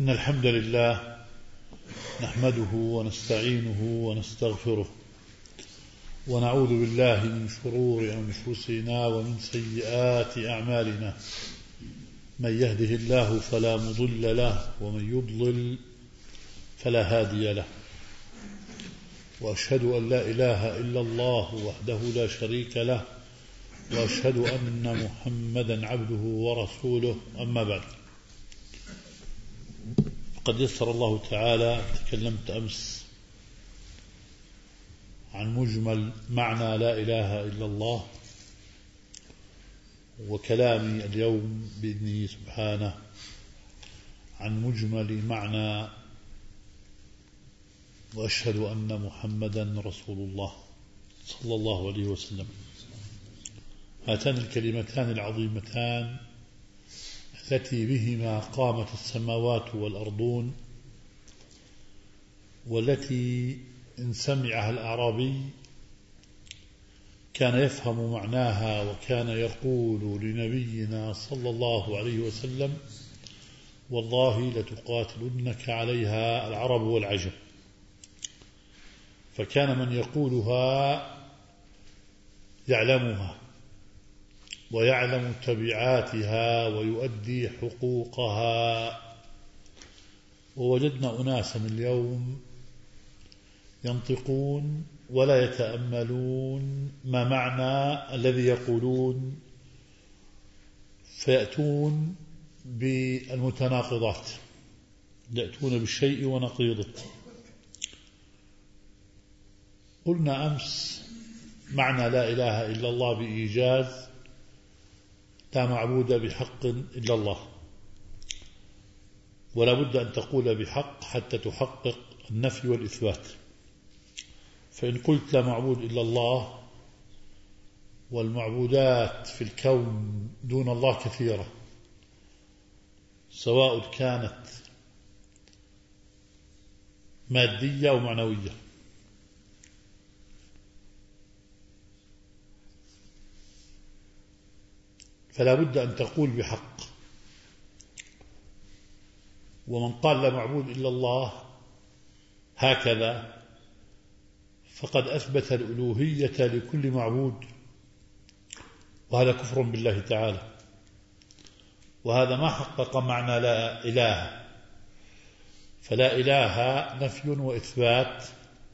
إن الحمد لله نحمده ونستعينه ونستغفره ونعوذ بالله من شرور أنفسنا ومن سيئات أعمالنا. من يهده الله فلا مضل له ومن يضلل فلا هادي له، وأشهد أن لا إله إلا الله وحده لا شريك له، وأشهد أن محمدا عبده ورسوله. أما بعد، قد يسر الله تعالى تكلمت أمس عن مجمل معنى لا إله إلا الله، وكلامي اليوم بإذنه سبحانه عن مجمل معنى وأشهد أن محمدا رسول الله صلى الله عليه وسلم. هاتان الكلمتان العظيمتان التي بهما قامت السماوات والأرضون، والتي إن سمعها الأعرابي كان يفهم معناها وكان يقول لنبينا صلى الله عليه وسلم: والله لتقاتلنك عليها العرب والعجم. فكان من يقولها يعلمها ويعلم تبعاتها ويؤدي حقوقها. ووجدنا أناسا اليوم ينطقون ولا يتأملون ما معنى الذي يقولون، فيأتون بالمتناقضات، يأتون بالشيء ونقيضه. قلنا أمس معنى لا إله إلا الله بإيجاز: لا معبود بحق إلا الله، ولا بد أن تقول بحق حتى تحقق النفي والإثبات. فإن قلت لا معبود إلا الله والمعبودات في الكون دون الله كثيرة، سواء كانت مادية أو معنوية، فلا بد أن تقول بحق. ومن قال لا معبود إلا الله هكذا فقد أثبت الألوهية لكل معبود، وهذا كفر بالله تعالى، وهذا ما حقق معنى لا إله. فلا إله نفي وإثبات،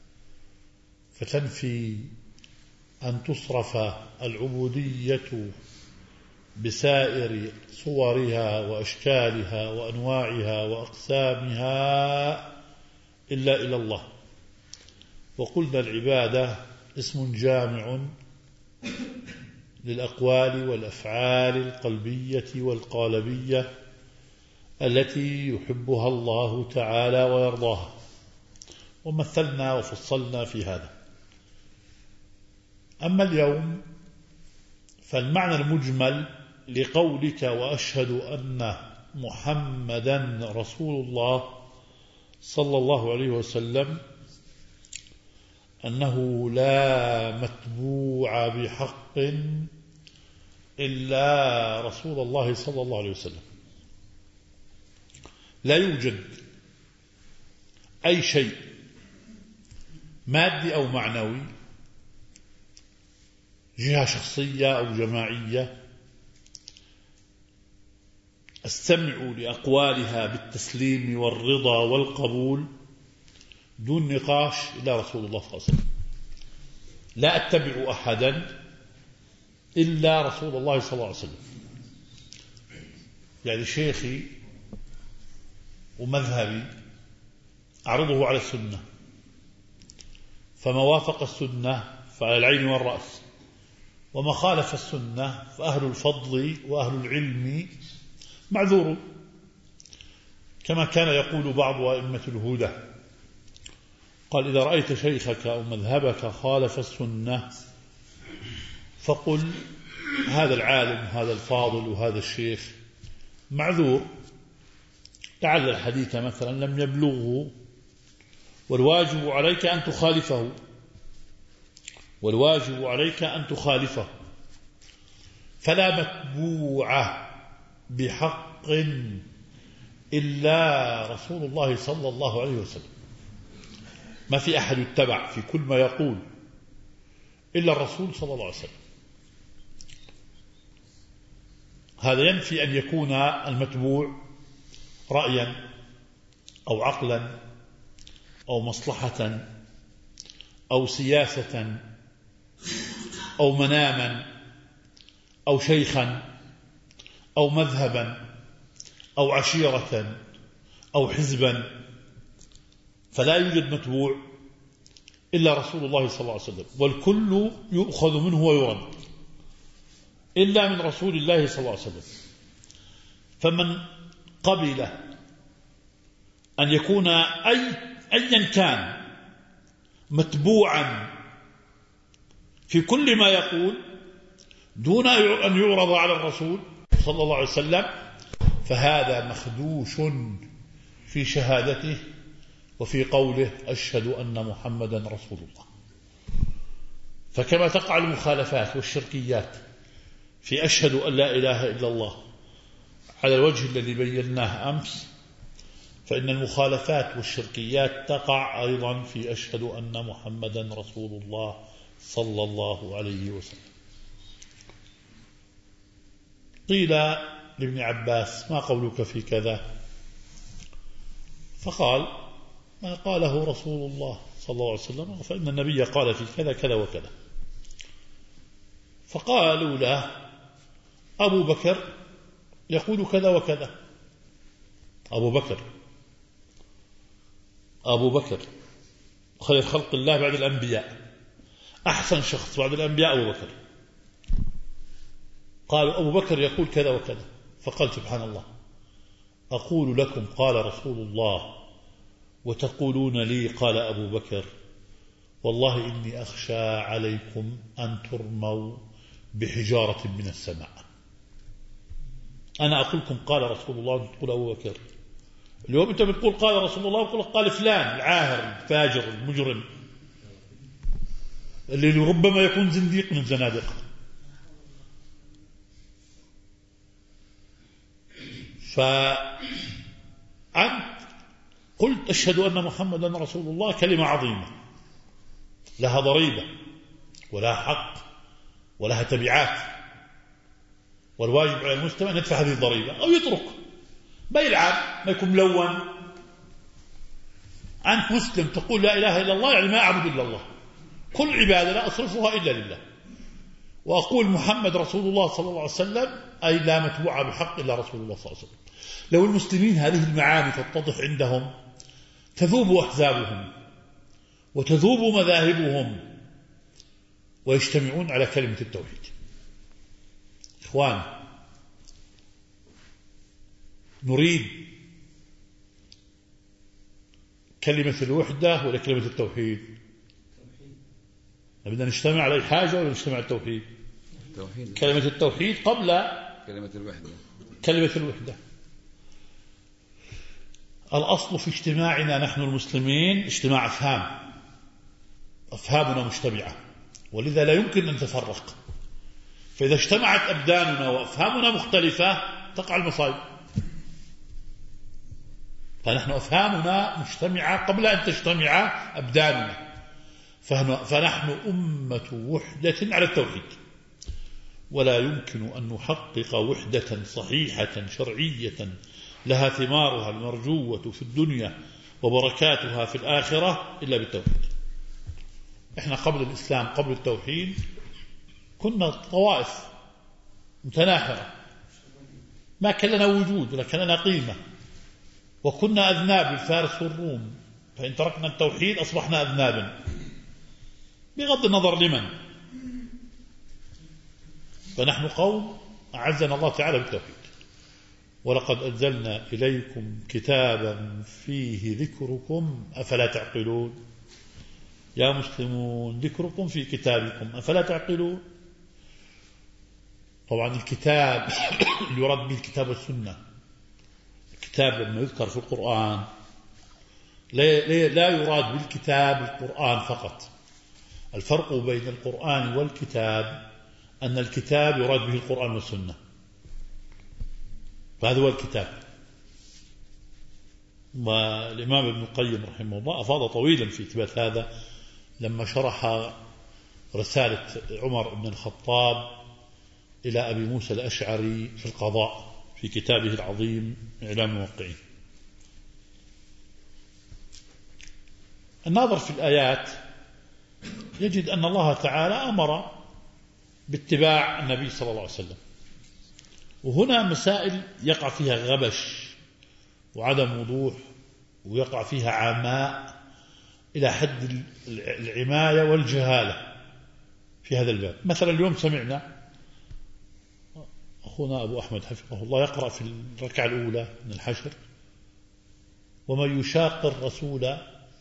فتنفي أن تصرف العبودية بسائر صورها وأشكالها وأنواعها وأقسامها إلا إلى الله. وقلنا العبادة اسم جامع للأقوال والأفعال القلبية والقالبية التي يحبها الله تعالى ويرضاها، ومثلنا وفصلنا في هذا. أما اليوم فالمعنى المجمل لقولك وأشهد أن محمدا رسول الله صلى الله عليه وسلم أنه لا متبوع بحق إلا رسول الله صلى الله عليه وسلم. لا يوجد أي شيء مادي أو معنوي، جهة شخصية أو جماعية، أستمع لأقوالها بالتسليم والرضا والقبول دون نقاش إلا رسول الله صلى الله عليه وسلم. لا أتبع أحدا إلا رسول الله صلى الله عليه وسلم. يعني شيخي ومذهبي أعرضه على السنة، فما وافق السنة فعلى العين والرأس، وما خالف السنة فأهل الفضل وأهل العلم معذور، كما كان يقول بعض أئمة الهدى، قال: إذا رأيت شيخك أو مذهبك خالف السنة فقل هذا العالم هذا الفاضل وهذا الشيخ معذور، لعل الحديث مثلا لم يبلغه، والواجب عليك أن تخالفه، والواجب عليك أن تخالفه. فلا متبوع بحق إلا رسول الله صلى الله عليه وسلم. ما في أحد يتبع في كل ما يقول إلا الرسول صلى الله عليه وسلم. هذا ينفي أن يكون المتبوع رأيا أو عقلا أو مصلحة أو سياسة أو مناما أو شيخا أو مذهبا أو عشيرة أو حزبا، فلا يوجد متبوع إلا رسول الله صلى الله عليه وسلم، والكل يؤخذ منه ويرد إلا من رسول الله صلى الله عليه وسلم. فمن قبل أن يكون أيا كان متبوعا في كل ما يقول دون أن يعرض على الرسول صلى الله عليه وسلم، فهذا مخدوش في شهادته وفي قوله أشهد أن محمدا رسول الله. فكما تقع المخالفات والشركيات في أشهد أن لا إله إلا الله على الوجه الذي بيناه أمس، فإن المخالفات والشركيات تقع أيضا في أشهد أن محمدا رسول الله صلى الله عليه وسلم. قيل لابن عباس ما قولك في كذا؟ فقال ما قاله رسول الله صلى الله عليه وسلم، فإن النبي قال في كذا كذا وكذا. فقالوا له أبو بكر يقول كذا وكذا. أبو بكر خير خلق الله بعد الأنبياء، أحسن شخص بعد الأنبياء أبو بكر. قالوا أبو بكر يقول كذا وكذا. فقال سبحان الله، أقول لكم قال رسول الله وتقولون لي قال أبو بكر، والله إني أخشى عليكم أن ترموا بحجارة من السماء. أنا أقول لكم قال رسول الله تقول أبو بكر. اليوم أنت بتقول قال رسول الله وتقول قال فلان العاهر الفاجر المجرم اللي ربما يكون زنديق من الزنادقة. فأنت قلت أشهد أن محمدا رسول الله، كلمة عظيمة لها ضريبة ولها حق ولها تبعات، والواجب على المسلم أن يدفع هذه الضريبة أو يترك، ما يلعب، ما يكون ملون. أنت مسلم تقول لا إله إلا الله، يعني ما أعبد إلا الله، كل عبادة لا أصرفها إلا لله، وأقول محمد رسول الله صلى الله عليه وسلم، أي لا متبوع بحق إلا رسول الله صلى الله عليه وسلم. لو المسلمين هذه المعاني تتضح عندهم تذوب أحزابهم وتذوب مذاهبهم ويجتمعون على كلمة التوحيد. إخوان، نريد كلمة الوحدة ولا كلمة التوحيد؟ بدنا نجتمع على حاجة ولا نجتمع على التوحيد؟ كلمة التوحيد قبل كلمة الوحدة. الأصل في اجتماعنا نحن المسلمين اجتماع أفهام، أفهامنا مجتمعة، ولذا لا يمكن أن نتفرق. فإذا اجتمعت أبداننا وأفهامنا مختلفة تقع المصائب. فنحن أفهامنا مجتمعة قبل أن تجتمع أبداننا، فنحن أمة وحدة على التوحيد، ولا يمكن أن نحقق وحدة صحيحة شرعية لها ثمارها المرجوة في الدنيا وبركاتها في الآخرة إلا بالتوحيد. إحنا قبل الإسلام قبل التوحيد كنا طوائف متناحرة، ما كان لنا وجود ولا كان لنا قيمة، وكنا أذناب الفارس والروم، فإن تركنا التوحيد أصبحنا أذنابا بغض النظر لمن. فنحن قوم أعزنا الله تعالى بالتوحيد. ولقد أنزلنا إليكم كتابا فيه ذكركم أفلا تعقلون. يا مسلمون ذكركم في كتابكم أفلا تعقلون. طبعا الكتاب اللي يراد به الكتاب والسنة. الكتاب لما يذكر في القرآن لا يراد بالكتاب القرآن فقط. الفرق بين القرآن والكتاب أن الكتاب يراد به القرآن والسنة، فهذا هو الكتاب. والإمام ابن القيم رحمه الله أفاض طويلا في إثبات هذا لما شرح رسالة عمر بن الخطاب إلى أبي موسى الأشعري في القضاء في كتابه العظيم إعلام الموقعين. الناظر في الآيات يجد أن الله تعالى أمر باتباع النبي صلى الله عليه وسلم، وهنا مسائل يقع فيها غبش وعدم وضوح، ويقع فيها عماء إلى حد العماية والجهالة في هذا الباب. مثلا اليوم سمعنا أخونا أبو أحمد حفظه الله يقرأ في الركعة الأولى من الحشر: ومن يشاق الرسول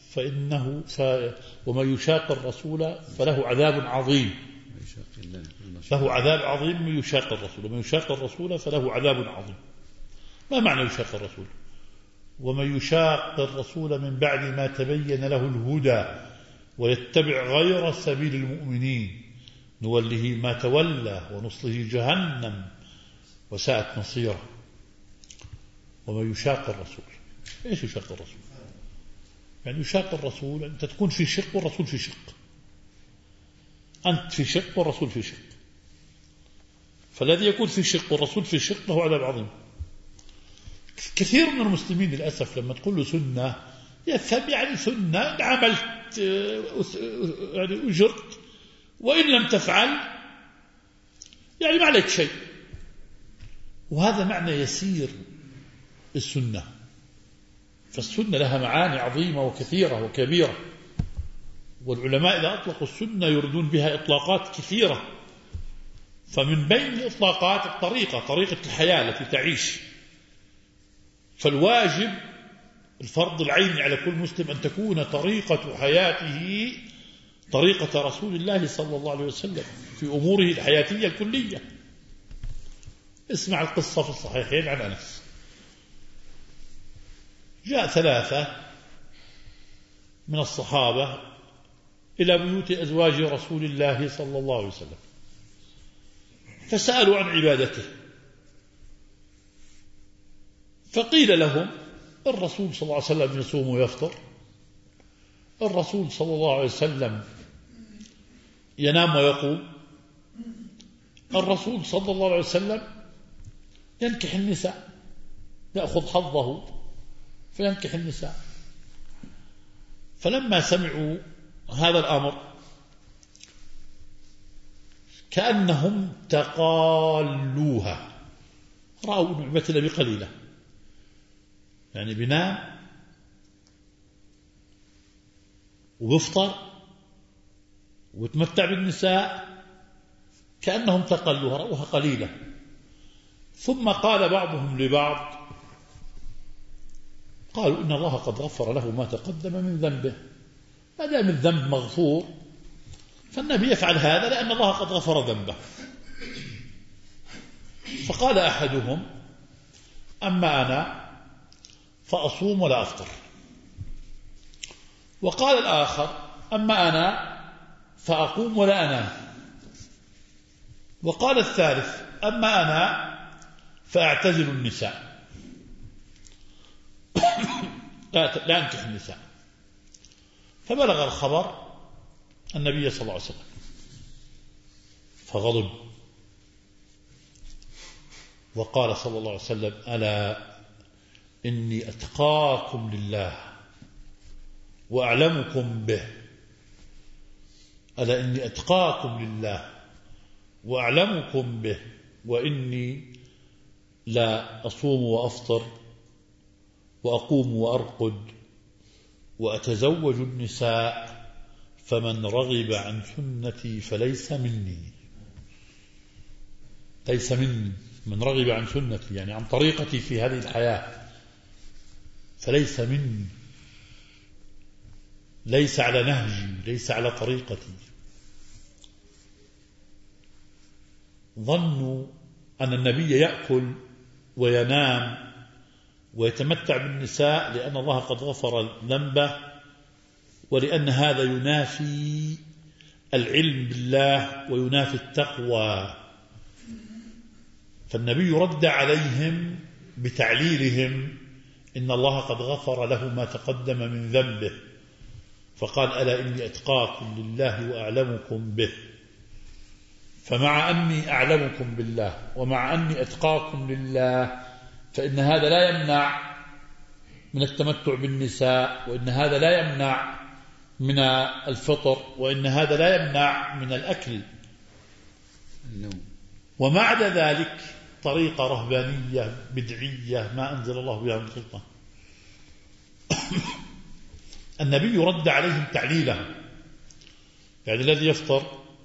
ومن يشاق الرسول فله عذاب عظيم. له عذاب عظيم من يشاق الرسول، ومن يشاق الرسول فله عذاب عظيم. ما معنى يشاق الرسول؟ ومن يشاق الرسول من بعد ما تبين له الهدى ويتبع غير سبيل المؤمنين نوله ما تولى ونصله جهنم وساءت مصيره. ومن يشاق الرسول، ايش يشاق الرسول؟ يعني يشاق الرسول أنت تكون في شق والرسول في شق، أنت في شق والرسول في شق، فالذي يكون في شق والرسول في شق له عذاب عظيم. كثير من المسلمين للأسف لما تقول له سنة يفهم يعني سنة عملت يعني أجرت، وإن لم تفعل يعني ما عليك شيء. وهذا معنى يسير السنة، فالسنة لها معاني عظيمة وكثيرة وكبيرة، والعلماء إذا أطلقوا السنة يردون بها إطلاقات كثيرة. فمن بين الإطلاقات طريقة الحياة التي تعيش. فالواجب الفرض العيني على كل مسلم أن تكون طريقة حياته طريقة رسول الله صلى الله عليه وسلم في أموره الحياتية الكلية. اسمع القصة في الصحيحين عن أنس. جاء 3 من الصحابة إلى بيوت أزواج رسول الله صلى الله عليه وسلم فسألوا عن عبادته، فقيل لهم: الرسول صلى الله عليه وسلم يصوم ويفطر، الرسول صلى الله عليه وسلم ينام ويقوم، الرسول صلى الله عليه وسلم ينكح النساء، يأخذ حظه فينكح النساء. فلما سمعوا هذا الأمر كأنهم تقالوها، رأوا نعمة النبي قليلة، يعني بنام وبفطر ويتمتع بالنساء، كأنهم تقلوها، رأوها قليلة. ثم قال بعضهم لبعض، قالوا: إن الله قد غفر له ما تقدم من ذنبه، ما دام الذنب مغفور فالنبي يفعل هذا لأن الله قد غفر ذنبه. فقال أحدهم: أما أنا فأصوم ولا أفطر. وقال الآخر: أما أنا فأقوم ولا أنام. وقال الثالث: أما أنا فأعتزل النساء، لا أنكح النساء. فبلغ الخبر النبي صلى الله عليه وسلم فغضب وقال صلى الله عليه وسلم: ألا إني أتقاكم لله وأعلمكم به، ألا إني أتقاكم لله وأعلمكم به، وإني لا أصوم وأفطر وأقوم وأرقد وأتزوج النساء، فمن رغب عن سنتي فليس مني. ليس مني، من رغب عن سنتي يعني عن طريقتي في هذه الحياة فليس مني، ليس على نهجي، ليس على طريقتي. ظنوا أن النبي يأكل وينام ويتمتع بالنساء لأن الله قد غفر ذنبه، ولأن هذا ينافي العلم بالله وينافي التقوى. فالنبي رد عليهم بتعليلهم: إن الله قد غفر له ما تقدم من ذنبه، فقال ألا إني أتقاكم لله وأعلمكم به. فمع أني أعلمكم بالله ومع أني أتقاكم لله فإن هذا لا يمنع من التمتع بالنساء، وإن هذا لا يمنع من الفطر، وإن هذا لا يمنع من الأكل، وما عدا ذلك طريقة رهبانية بدعية ما أنزل الله بها من سلطان. النبي رد عليهم تعليلا، يعني الذي يفطر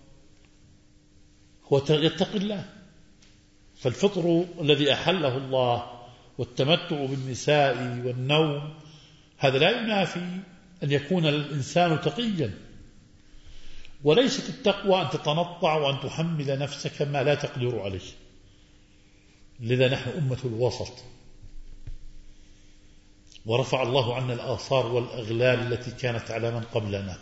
هو يتقي الله، فالفطر الذي أحله الله والتمتع بالنساء والنوم هذا لا ينافي أن يكون الإنسان تقيا، وليست التقوى أن تتنطع وأن تحمل نفسك ما لا تقدر عليه. لذا نحن أمة الوسط، ورفع الله عنا الآثار والأغلال التي كانت على من قبلنا.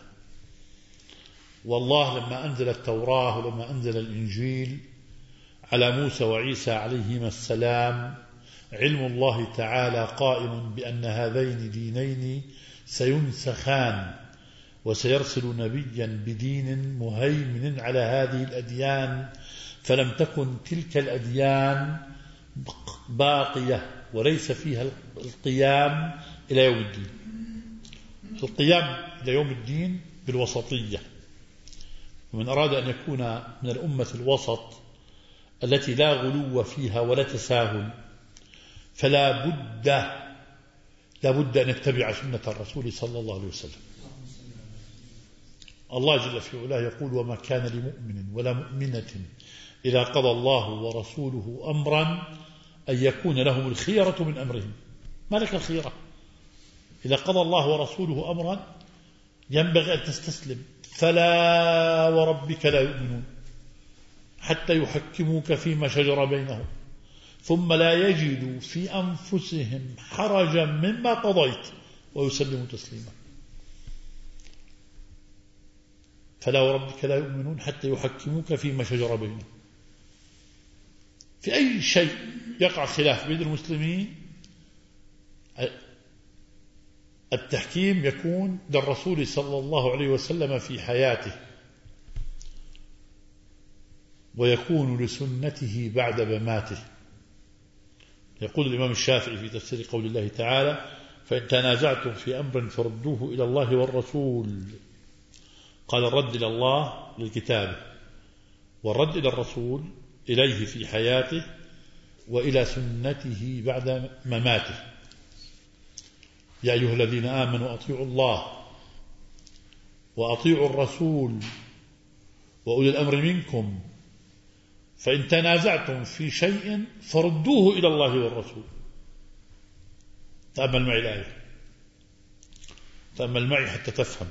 والله لما أنزل التوراة ولما أنزل الإنجيل على موسى وعيسى عليهما السلام، علم الله تعالى قائم بأن هذين دينين سينسخان، وسيرسل نبيا بدين مهيمن على هذه الأديان، فلم تكن تلك الأديان باقية وليس فيها القيام إلى يوم الدين. القيام إلى يوم الدين بالوسطية، ومن أراد أن يكون من الأمة الوسط التي لا غلو فيها ولا تساهل فلا بد أن يتبع سنة الرسول صلى الله عليه وسلم. الله جل في علاه يقول وما كان لمؤمن ولا مؤمنة إذا قضى الله ورسوله أمرا أن يكون لهم الخيرة من أمرهم. ما لك الخيرة؟ إذا قضى الله ورسوله أمرا ينبغي أن تستسلم. فلا وربك لا يؤمنون حتى يحكموك فيما شجر بينهم ثم لا يجدوا في أنفسهم حرجا مما قضيت ويسلموا تسليما. فلا وربك لا يؤمنون حتى يحكموك فيما شجر بينهم. في أي شيء يقع خلاف بين المسلمين التحكيم يكون للرسول صلى الله عليه وسلم في حياته، ويكون لسنته بعد مماته. يقول الإمام الشافعي في تفسير قول الله تعالى فإن تنازعتم في أمر فردوه إلى الله والرسول. قال الرد إلى الله للكتاب، والرد إلى الرسول إليه في حياته وإلى سنته بعد مماته. يا أيها الذين آمنوا أطيعوا الله وأطيعوا الرسول وأولي الأمر منكم فإن تنازعتم في شيء فردوه إلى الله والرسول. تأمل معي الآية، تأمل معي حتى تفهم.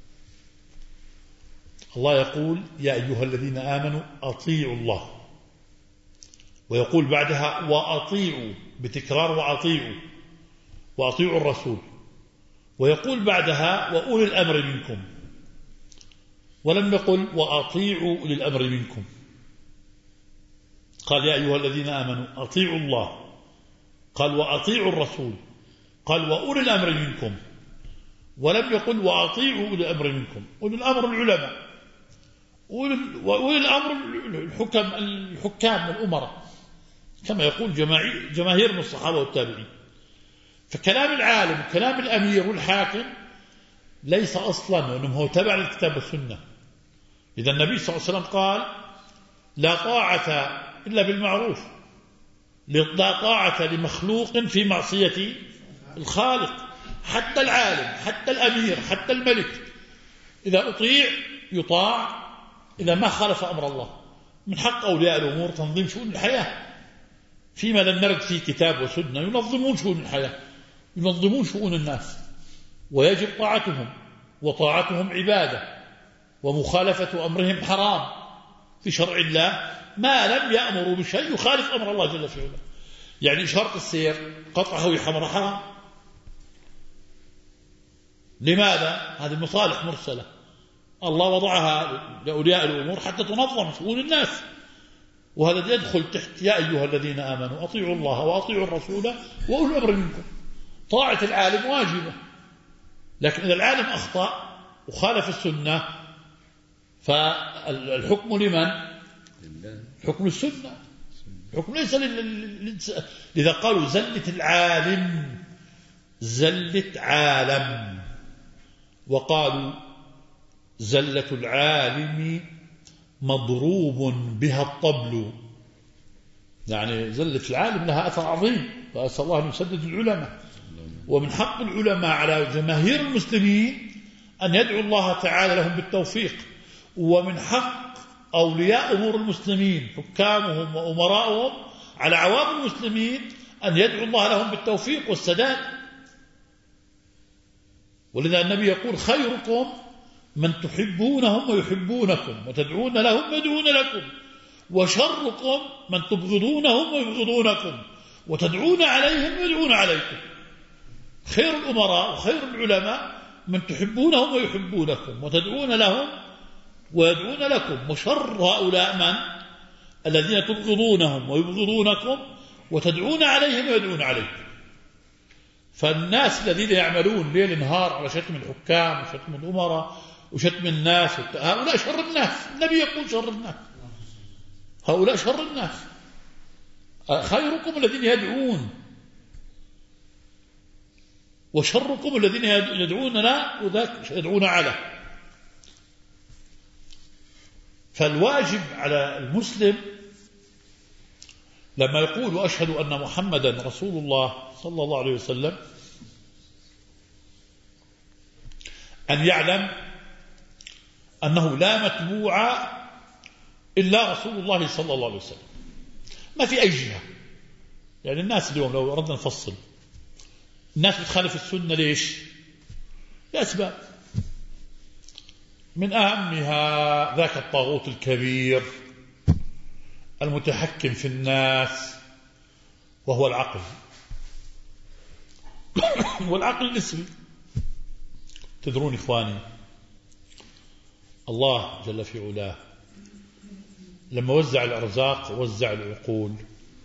الله يقول يا أيها الذين آمنوا أطيعوا الله، ويقول بعدها وأطيعوا بتكرار وأطيعوا الرسول، ويقول بعدها وأولي الأمر منكم، ولم يقل وأطيعوا أولي الأمر منكم. قال يا أيها الذين آمنوا أطيعوا الله، قال وأطيعوا الرسول، قال وأولي الأمر منكم، ولم يقل وأطيعوا أولي الأمر منكم. أولي الأمر العلماء، وأولي الأمر الحكام والأمراء كما يقول جماهير من الصحابة والتابعين. فكلام العالم وكلام الأمير والحاكم ليس أصلا وإنما هو تبع للكتاب والسنة. إذا النبي صلى الله عليه وسلم قال لا طاعة إلا بالمعروف، لا طاعة لمخلوق في معصية الخالق. حتى العالم حتى الأمير حتى الملك إذا أطيع يطاع إذا ما خالف أمر الله. من حق أولياء الأمور تنظيم شؤون الحياة فيما لم نرد فيه كتاب وسنة. ينظمون شؤون الحياة، ينظمون شؤون الناس، ويجب طاعتهم، وطاعتهم عبادة، ومخالفة أمرهم حرام في شرع الله ما لم يأمروا بشيء يخالف أمر الله جل في علاه. يعني إشارة السير قطعه يحمر حرام. لماذا؟ هذه مصالح مرسلة الله وضعها لأولياء الأمور حتى تنظم شؤون الناس، وهذا يدخل تحت يا أيها الذين آمنوا أطيعوا الله وأطيعوا الرسول وأولي الأمر منكم. طاعة العالم واجبة، لكن إذا العالم أخطأ وخالف السنة فالحكم لمن؟ حكم السنة، حكم ليس للإنسان. لذا قالوا زلة العالم زلة عالم، وقالوا زلة العالم مضروب بها الطبل، يعني زلة العالم لها أثر عظيم، فأسأل الله أن يسدد العلماء. ومن حق العلماء على جماهير المسلمين أن يدعو الله تعالى لهم بالتوفيق، ومن حق أولياء أمور المسلمين حكامهم وأمراؤهم على عوام المسلمين أن يدعو الله لهم بالتوفيق والسداد. ولذا النبي يقول خيركم من تحبونهم ويحبونكم وتدعون لهم ويدعون لكم، وشركم من تبغضونهم ويبغضونكم وتدعون عليهم ويدعون عليكم. خير الأمراء وخير العلماء من تحبونهم ويحبونكم وتدعون لهم ويدعون لكم، وشر هؤلاء من؟ الذين تبغضونهم ويبغضونكم وتدعون عليهم ويدعون عليكم. فالناس الذين يعملون ليل نهار على شتم الحكام وشتم الأمراء وشتم الناس هؤلاء شر الناس. النبي يقول شر الناس، هؤلاء شر الناس. خيركم الذين يدعون، وشركم الذين يدعون لا وذاك يدعون على. فالواجب على المسلم لما يقول أشهد أن محمدا رسول الله صلى الله عليه وسلم أن يعلم أنه لا متبوع إلا رسول الله صلى الله عليه وسلم، ما في أي جهة. يعني الناس اليوم لو أردنا نفصل، الناس بتخالف السنة ليش؟ لأسباب، من أهمها ذاك الطاغوت الكبير المتحكم في الناس وهو العقل والعقل النسبي. تدرون إخواني، الله جل في علاه لما وزع الأرزاق وزع العقول،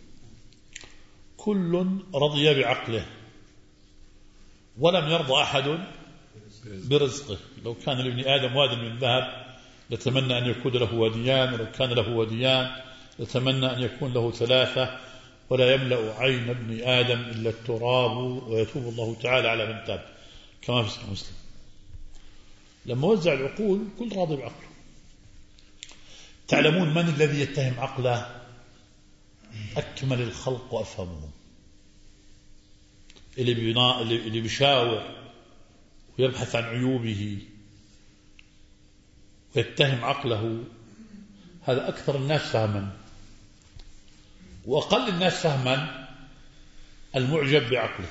كل رضي بعقله ولم يرضى أحد برزقه. لو كان لابن آدم واد من ذهب لتمنى أن يكون له واديان، ولو كان له واديان لتمنى أن يكون له ثلاثة، ولا يملأ عين ابن آدم إلا التراب ويتوب الله تعالى على من تاب، كما في صحيح مسلم. لما وزع العقول كل راضي بعقله. تعلمون من الذي يتهم عقله؟ أكمل الخلق وأفهمهم، اللي بيشاور ويبحث عن عيوبه ويتهم عقله، هذا أكثر الناس فهما، وأقل الناس فهما المعجب بعقله.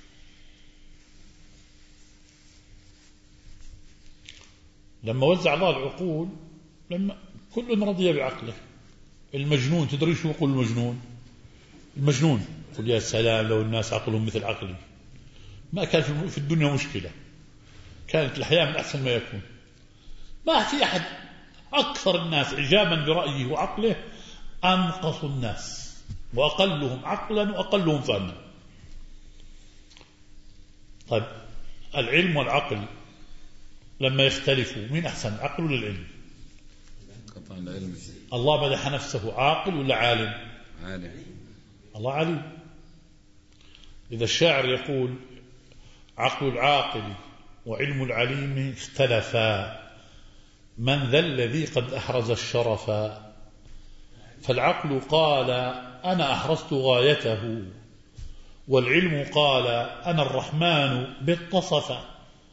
لما وزع الله العقول لما كل رضي بعقله. المجنون، تدري شو يقول المجنون؟ المجنون يقول يا سلام لو الناس عقلهم مثل عقلي، ما كان في الدنيا مشكلة، كانت الحياة من أحسن ما يكون. ما في أحد أكثر الناس إعجابا برأيه وعقله أنقص الناس، وأقلهم عقلا وأقلهم فهما. طيب العلم والعقل لما يختلفوا مين أحسن، عقل ولا العلم؟ الله مدح نفسه عاقل ولا عالم؟ عالم. الله عليم. إذا الشاعر يقول عقل العاقل وعلم العليم اختلفا، من ذا الذي قد أحرز الشرفا؟ فالعقل قال أنا أحرزت غايته، والعلم قال أنا الرحمن باتصف.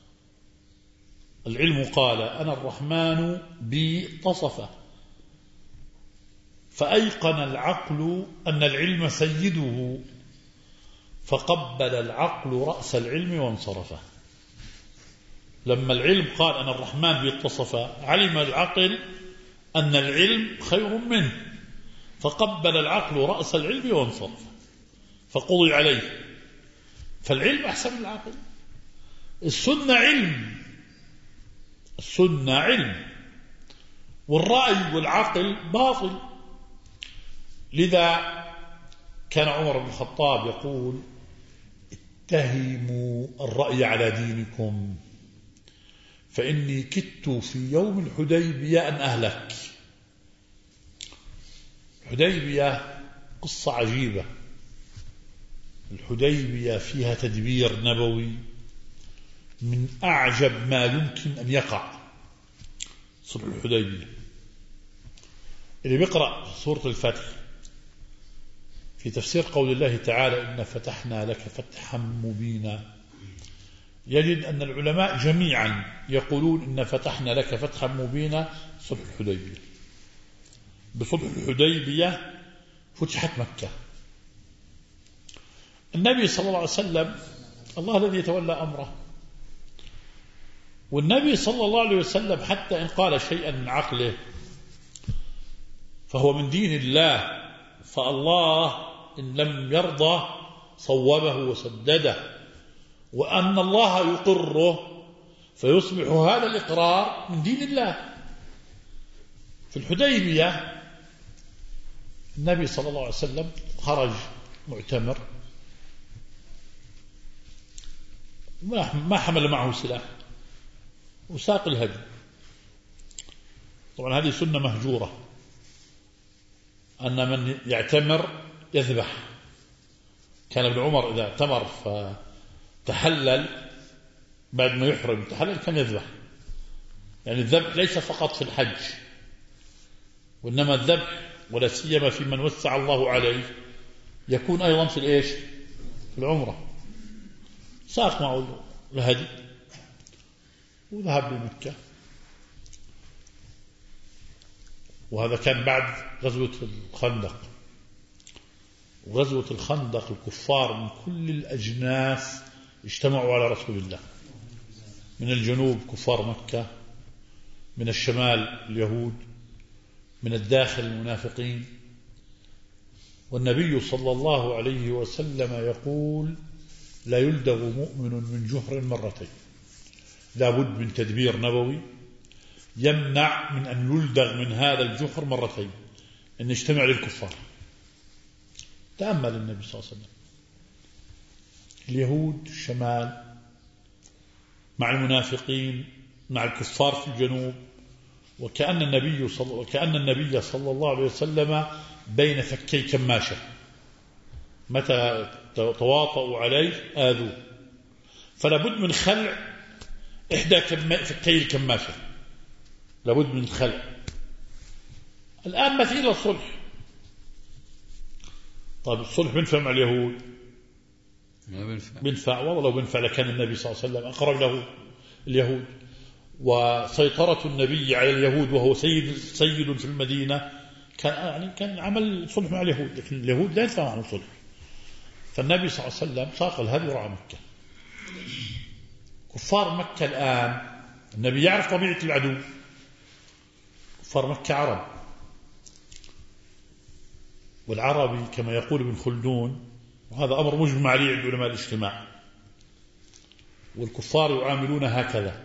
العلم قال أنا الرحمن باتصف، فأيقن العقل أن العلم سيده، فقبل العقل رأس العلم وانصرفه. لما العلم قال أنا الرحمن باتصف، علم العقل أن العلم خير منه، فقبل العقل رأس العلم وانصرف، فقضي عليه. فالعلم أحسن من العقل. السنة علم، السنة علم، والرأي والعقل باطل. لذا كان عمر بن الخطاب يقول اتهموا الرأي على دينكم فإني كدت في يوم الحديبية أن أهلك. الحديبية قصة عجيبة. الحديبية فيها تدبير نبوي من أعجب ما يمكن أن يقع. صلح الحديبية اللي بيقرأ سورة الفتح في تفسير قول الله تعالى إن فتحنا لك فتحا مبينا يجد أن العلماء جميعا يقولون إن فتحنا لك فتحا مبينا صلح الحديبية. بصلح الحديبية فتحت مكة. النبي صلى الله عليه وسلم الله الذي يتولى أمره، والنبي صلى الله عليه وسلم حتى إن قال شيئا من عقله فهو من دين الله، فالله إن لم يرضى صوبه وسدده، وأن الله يقره فيصبح هذا الإقرار من دين الله. في الحديبية النبي صلى الله عليه وسلم خرج معتمر ما حمل معه سلاح وساق الهدي. طبعا هذه سنة مهجورة أن من يعتمر يذبح. كان ابن عمر إذا اعتمر فتحلل بعد ما يحرم تحلل كان يذبح. يعني الذبح ليس فقط في الحج، وإنما الذبح ولا سيما في من وسع الله عليه يكون أيضا في الإيش؟ في العمرة. ساق معه الهدي وذهب لمكة، وهذا كان بعد غزوة الخندق. وغزوة الخندق الكفار من كل الأجناس اجتمعوا على رسول الله، من الجنوب كفار مكة، من الشمال اليهود، من الداخل المنافقين. والنبي صلى الله عليه وسلم يقول لا يلدغ مؤمن من جحر مرتين. لا بد من تدبير نبوي يمنع من أن يلدغ من هذا الجحر مرتين، أن يجتمع للكفار. تأمل النبي صلى الله عليه وسلم اليهود الشمال مع المنافقين مع الكفار في الجنوب، وكأن النبي صلى الله عليه وسلم بين فكي كماشة، متى تواطؤوا عليه آذوه، فلا بد من خلع إحدى فكي الكماشة، لابد من الخلع. الآن مثيل الصلح. طيب الصلح بينفع مع اليهود؟ ما بينفع. والله لو بينفع لكان النبي صلى الله عليه وسلم أقرب له اليهود، وسيطرة النبي على اليهود وهو سيد في المدينة كان عمل صلح مع اليهود، لكن اليهود لا ينفع عنه صلح. فالنبي صلى الله عليه وسلم ساق الهدي وراء مكة. كفار مكة الآن النبي يعرف طبيعة العدو. كفار مكة عرب، والعربي كما يقول ابن خلدون، وهذا أمر مجمع عليه عند علماء الاجتماع، والكفار يعاملون هكذا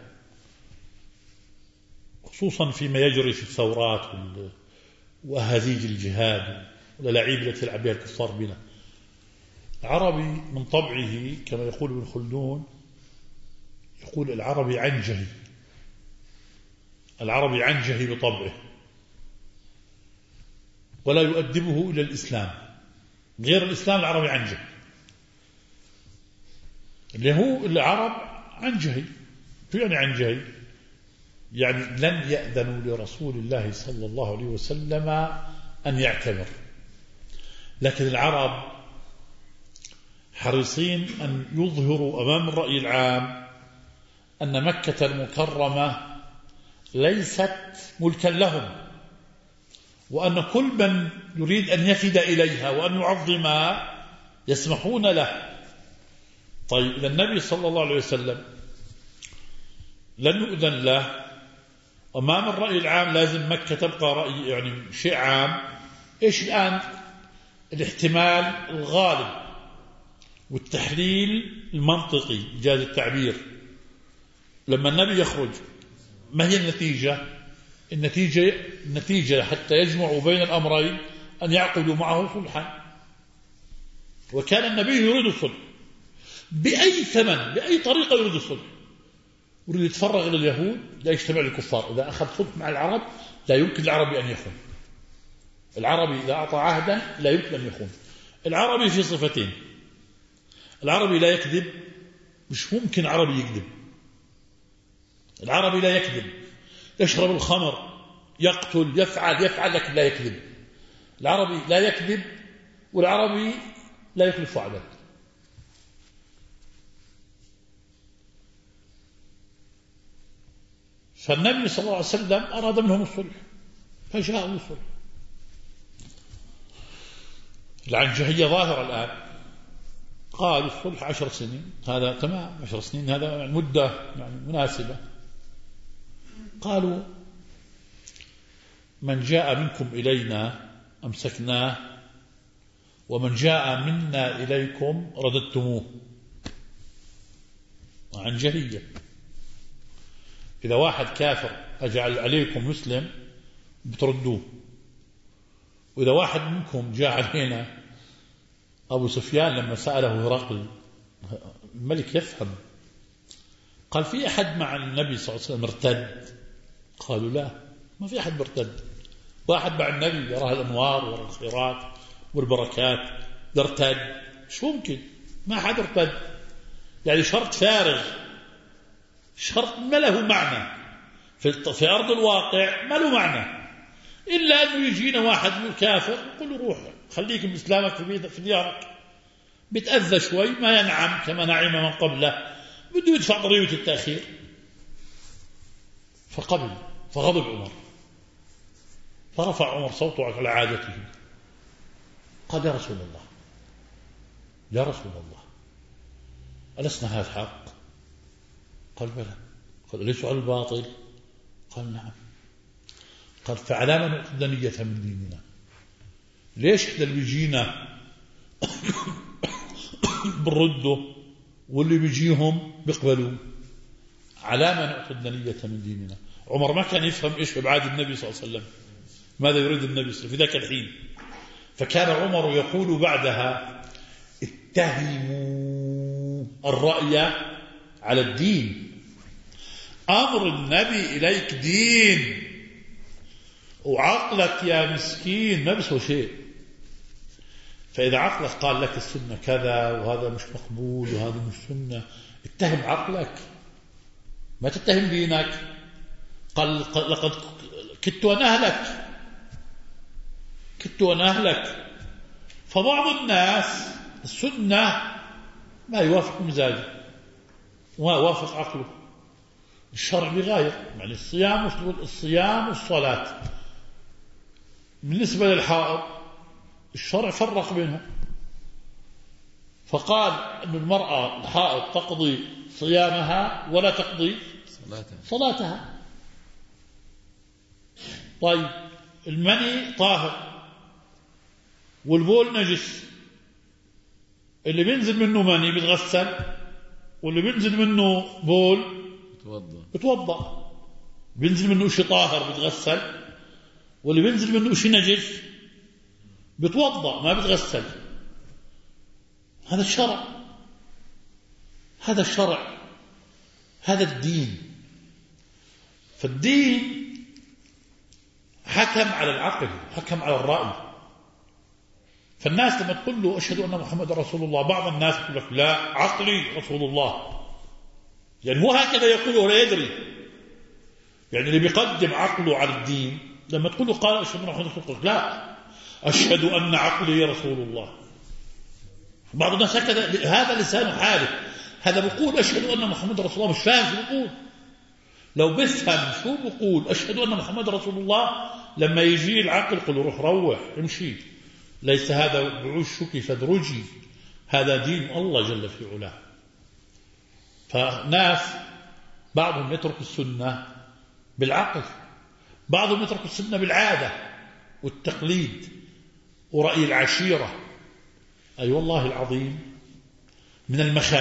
خصوصا فيما يجري في الثورات وأهازيج الجهاد والألاعيب التي يلعب بها الكفار بنا. العربي من طبعه كما يقول ابن خلدون، يقول العربي عنجهي، العربي عنجهي بطبعه ولا يؤدبه إلى الإسلام. غير الإسلام العربي عنجهي. العرب عنجهي. شو يعني عنجهي؟ يعني لن يأذنوا لرسول الله صلى الله عليه وسلم أن يعتمر، لكن العرب حريصين أن يظهروا أمام الرأي العام أن مكة المكرمة ليست ملكا لهم، وأن كل من يريد أن يفد إليها وأن يعظمها يسمحون له. طيب إذا النبي صلى الله عليه وسلم لن يؤذن له أمام الرأي العام، لازم مكة تبقى رأي يعني شيء عام. إيش الآن الاحتمال الغالب والتحليل المنطقي جاز التعبير؟ لما النبي يخرج ما هي النتيجة حتى يجمعوا بين الأمرين أن يعقدوا معه صلحا، وكان النبي يريد الصلح. بأي ثمن بأي طريقة يريد الصلح. يريد يتفرغ إلى اليهود لا يجتمع الكفار. إذا أخذ صلح مع العرب لا يمكن العربي أن يخون. العربي إذا أعطى عهدا لا يمكن أن يخون. العربي في صفتين: العربي لا يكذب، مش ممكن عربي يكذب. العربي لا يكذب، يشرب الخمر، يقتل، يفعل لكن لا يكذب. العربي لا يكذب، والعربي لا يخلف وعدا. فالنبي صلى الله عليه وسلم أراد منهم الصلح فجاءوا الصلح. العنجهية ظاهرة الآن، قالوا الصلح 10 سنين، هذا تمام، 10 سنين هذا مدة يعني مناسبة. قالوا من جاء منكم إلينا أمسكناه، ومن جاء منا إليكم رددتموه. عنجهية. إذا واحد كافر أجعل عليكم مسلم بتردوه، وإذا واحد منكم جاء علينا، أبو سفيان لما سأله هرقل الملك يفهم، قال في أحد مع النبي صلى الله عليه وسلم ارتد؟ قالوا لا، ما في أحد مرتد. واحد مع النبي يرى الأنوار ويرى الخيرات والبركات يرتد؟ شو ممكن؟ ما حد ارتد. يعني شرط فارغ، شرط ما له معنى في أرض الواقع، ما له معنى إلا أنه يجينا واحد من كافر يقول له روح خليك بإسلامك في ديارك، بتأذى شوي ما ينعم كما نعم من قبله، بده يدفع ضريبة التأخير. فقبل، فغضب عمر، فرفع عمر صوته على عادته، قال يا رسول الله، يا رسول الله، ألسنا هذا حق؟ قال بلى. قال أليس على الباطل؟ قال نعم. قال فعلى ما نأخذ نية من ديننا؟ ليش احنا اللي بيجينا بنرده واللي بيجيهم بيقبلوا؟ على ما نأخذ نية من ديننا. عمر ما كان يفهم ايش ابعاد النبي صلى الله عليه وسلم، ماذا يريد النبي صلى الله عليه وسلم في ذاك الحين. فكان عمر يقول بعدها اتهموا الرأي على الدين. أمر النبي إليك دين، وعقلك يا مسكين ما بيسوى شيء. فإذا عقلك قال لك السنة كذا وهذا مش مقبول وهذا مش سنة، اتهم عقلك، ما تتهم دينك. قال لقد كدت وأنا أهلك. فبعض الناس السنة ما يوافق مزاجه وما يوافق عقله. الشرع بغاية، يعني الصيام والصلاة بالنسبة للحائض الشرع فرق بينهم، فقال أن المرأة الحائض تقضي صيامها ولا تقضي صلاتها. طيب المني طاهر والبول نجس، اللي بينزل منه مني بيتغسل، واللي بينزل منه بول بتوضأ. بينزل منه شيء طاهر بيتغسل، واللي بينزل منه شيء نجس بتوضأ ما بتغسل. هذا الشرع، هذا الشرع، هذا الدين. فالدين حكم على العقل، حكم على الرأي. فالناس لما تقول له أشهد أن محمد رسول الله، بعض الناس يقول لك لا عقلي رسول الله، يعني هو هكذا يقول ولا يدري. يعني اللي بيقدم عقله على الدين لما تقول له قال أشهد أن محمد رسول الله، لا أشهد أن عقلي رسول الله. بعض الناس هكذا، هذا لسان حاله، هذا بيقول أشهد أن محمد رسول الله، مش فاهم شو بيقول. لو بفهم شو بيقول أشهد أن محمد رسول الله، لما يجي العقل يقول روح امشي، ليس هذا بعشك فادرجي، هذا دين الله جل في علاه. فناس بعضهم يترك السنة بالعقل، بعضهم يترك السنة بالعادة والتقليد ورأي العشيرة. أي والله العظيم من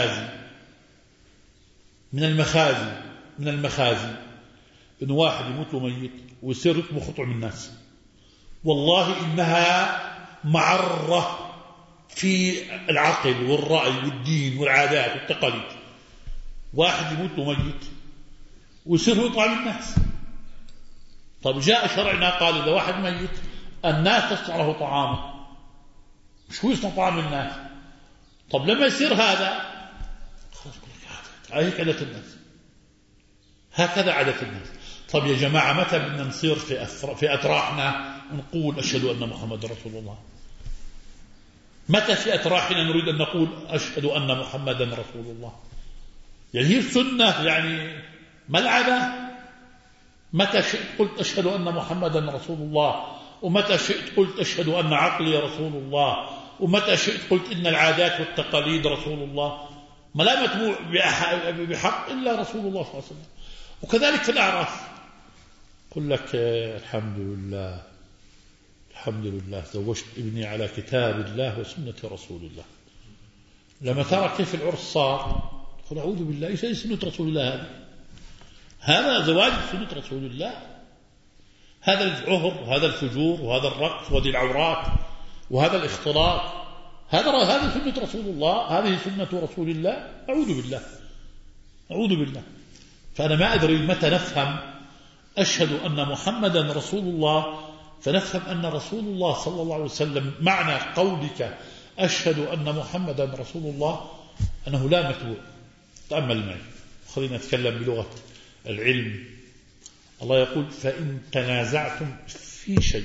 المخازي إن واحد يموت ميت ويصير يطبخ خطع من الناس، والله إنها معرة في العقل والرأي والدين والعادات والتقاليد. واحد يموت له ميت ويصير هو يطعم الناس. طب جاء شرعنا قال إذا واحد ميت الناس تصنع له طعامه، مش هو يصنع طعام الناس. طب لما يصير هذا خلاص هيك عادة الناس، هكذا عادة الناس. طب يا جماعة متى بدنا نصير في أتراحنا نقول أشهد أن محمد رسول الله؟ متى في أتراحنا نريد أن نقول أشهد أن محمدا رسول الله؟ يعني هي السنة يعني ملعبة. متى شئت قلت أشهد أن محمدا رسول الله، ومتى شئت قلت أشهد أن عقلي رسول الله، ومتى شئت قلت إن العادات والتقاليد رسول الله. ما لا متبوع بحق إلا رسول الله صلى الله عليه وسلم. وكذلك في الأعراف قل لك الحمد لله الحمد لله زوجت ابني على كتاب الله وسنة رسول الله. لما ترى كيف العرس صار قل أعوذ بالله إيش سنة رسول الله هذا زواج سنة رسول الله. هذا العهر وهذا الفجور وهذا الرقص وهذه العورات وهذا الاختلاط هذا سنة رسول الله، هذه سنة رسول الله. أعوذ بالله أعوذ بالله. فأنا ما أدري متى نفهم أشهد أن محمدا رسول الله، فنفهم أن رسول الله صلى الله عليه وسلم معنى قولك أشهد أن محمدا رسول الله أنه لا متبوع. تأمل معي، خلينا نتكلم بلغة العلم. الله يقول فإن تنازعتم في شيء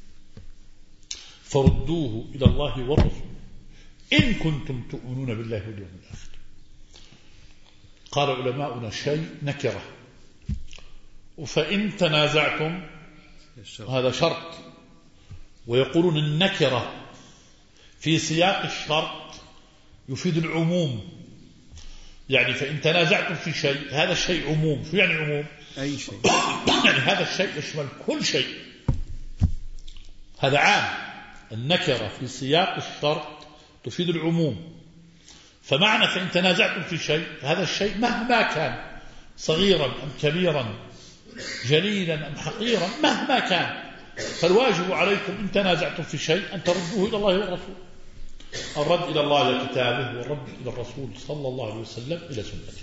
فردوه إلى الله والرسول إن كنتم تؤمنون بالله واليوم الآخر. قال علماؤنا شيء نكرة، وفإن تنازعتم هذا شرط، ويقولون النكرة في سياق الشرط يفيد العموم. يعني فإن تنازعتم في شيء هذا الشيء عموم. شو يعني عموم؟ أي شيء يعني هذا الشيء يشمل كل شيء، هذا عام. النكرة في سياق الشرط تفيد العموم. فمعنى فإن تنازعتم في شيء هذا الشيء مهما كان صغيرا أم كبيرا جليلا أم حقيرا مهما كان، فالواجب عليكم إن تنازعتم في شيء أن تردوه إلى الله والرسول. الرد إلى الله إلى كتابه، والرد إلى الرسول صلى الله عليه وسلم إلى سنته.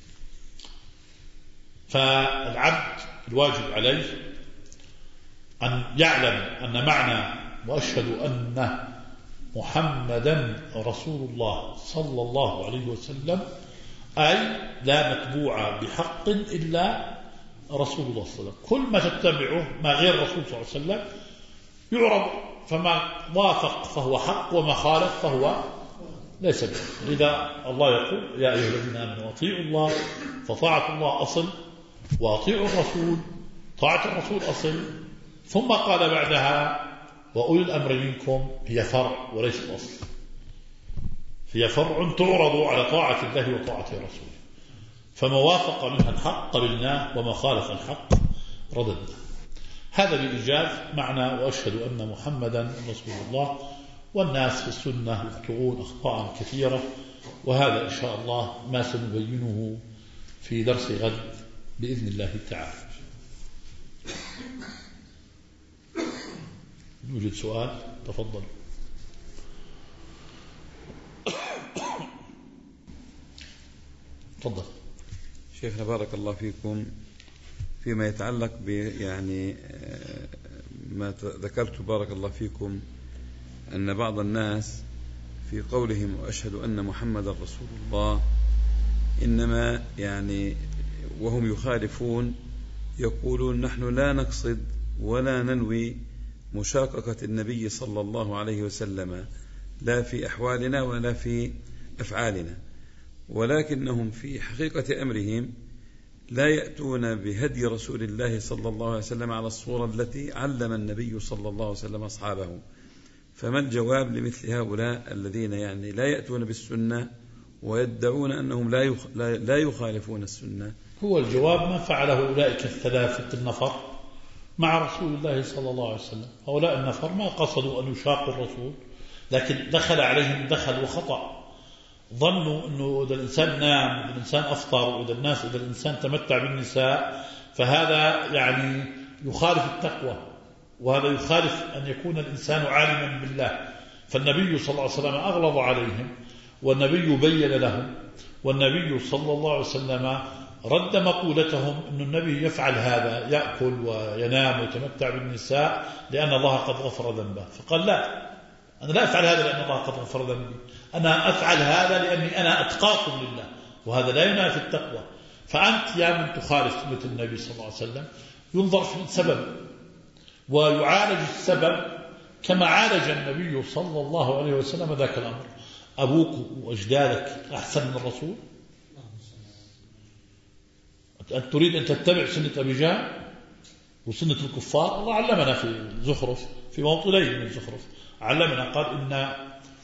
فالعبد الواجب عليه أن يعلم أن معنى وأشهد أن محمدا رسول الله صلى الله عليه وسلم أي لا متبوع بحق إلا رسول الله صلى الله عليه وسلم. كل ما تتبعه ما غير الرسول صلى الله عليه وسلم يعرض، فما وافق فهو حق وما خالف فهو ليس بحق. لذا الله يقول يا أيها الذين آمنوا أطيعوا الله، فطاعة الله أصل، وأطيعوا الرسول طاعة الرسول أصل. ثم قال بعدها وأولي الأمر منكم هي فرع وليس الأصل. هي فرع تعرض على طاعة الله وطاعة رسوله، فما وافق منها الحق قبلناه وما خالف الحق رددناه. هذا بإيجاز معنى وأشهد أن محمدا رسول الله. والناس في السنة يخطئون أخطاء كثيرة، وهذا إن شاء الله ما سنبينه في درس غد بإذن الله تعالى. يوجد سؤال؟ تفضل. تفضل شيخنا بارك الله فيكم. فيما يتعلق يعني ما ذكرت بارك الله فيكم أن بعض الناس في قولهم وأشهد أن محمد رسول الله إنما يعني وهم يخالفون يقولون نحن لا نقصد ولا ننوي مشاققة النبي صلى الله عليه وسلم لا في أحوالنا ولا في أفعالنا، ولكنهم في حقيقة أمرهم لا يأتون بهدي رسول الله صلى الله عليه وسلم على الصورة التي علم النبي صلى الله عليه وسلم أصحابه. فما الجواب لمثل هؤلاء الذين يعني لا يأتون بالسنة ويدعون أنهم لا يخالفون السنة؟ هو الجواب ما فعله أولئك الثلاثة النفر مع رسول الله صلى الله عليه وسلم. هؤلاء النفر ما قصدوا أن يشاقوا الرسول، لكن دخل عليهم دخل وخطأ. ظنوا أنه إذا الإنسان نام، إذا الإنسان أفطر، إذا الإنسان تمتع بالنساء فهذا يعني يخالف التقوى، وهذا يخالف أن يكون الإنسان عالما بالله. فالنبي صلى الله عليه وسلم أغلظ عليهم، والنبي بين لهم، والنبي صلى الله عليه وسلم رد مقولتهم أن النبي يفعل هذا، يأكل وينام ويتمتع بالنساء لأن الله قد غفر ذنبه. فقال لا، أنا لا أفعل هذا لأن الله قد غفر ذنبي، أنا أفعل هذا لأني أنا أتقاكم لله، وهذا لا ينافي التقوى. فأنت يا من تخالف سنة النبي صلى الله عليه وسلم ينظر في السبب ويعالج السبب كما عالج النبي صلى الله عليه وسلم ذاك الأمر. أبوك وأجدادك أحسن من الرسول؟ أنت تريد أن تتبع سنة أبي جهل وسنة الكفار؟ الله علمنا في زخرف، في موطنين من زخرف علمنا، قال إن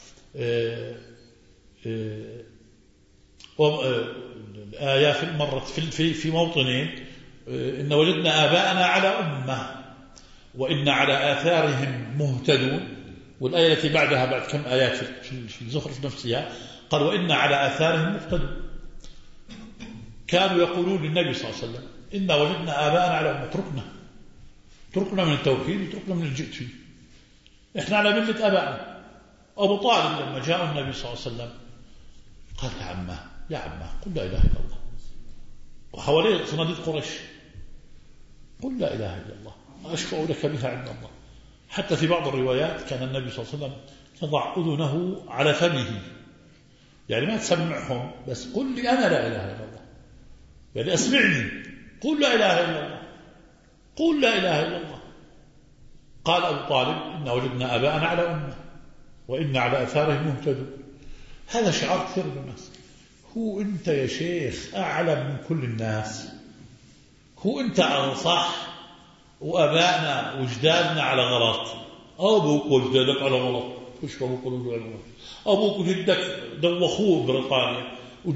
الآية مرت في موطنين، إن وجدنا آباءنا على أمة وإن على آثارهم مهتدون، والآية التي بعدها بعد كم آيات في الزخرف نفسها قال وإن على آثارهم مهتدون. كانوا يقولون للنبي صلى الله عليه وسلم إن وجدنا آباءنا على أمة، اتركنا من التوحيد، اتركنا من الجئت فيه، إحنا على ملة آبائنا. أبو طالب لما جاء النبي صلى الله عليه وسلم قال يا عمه قل لا إله إلا الله، وحواليه صناديد قريش، قل لا إله إلا الله أشفع لك بها عند الله. حتى في بعض الروايات كان النبي صلى الله عليه وسلم يضع أذنه على فمه، يعني ما تسمعهم، بس قل لي أنا لا إله إلا الله، يعني أسمعني، قل لا إله إلا الله، قل لا إله إلا الله. قال أبو طالب إن وجدنا آباءنا على أمة وإن على آثارهم مهتدون. هذا شعار كثير من الناس. هو أنت يا شيخ أعلم من كل الناس؟ هو أنت على صح وأبائنا وجدادنا على غلط؟ أبوك وجدادك على غلط، وش أبوك وجدادك على غلط؟ أبوك وجدك دوخوه بريطانيا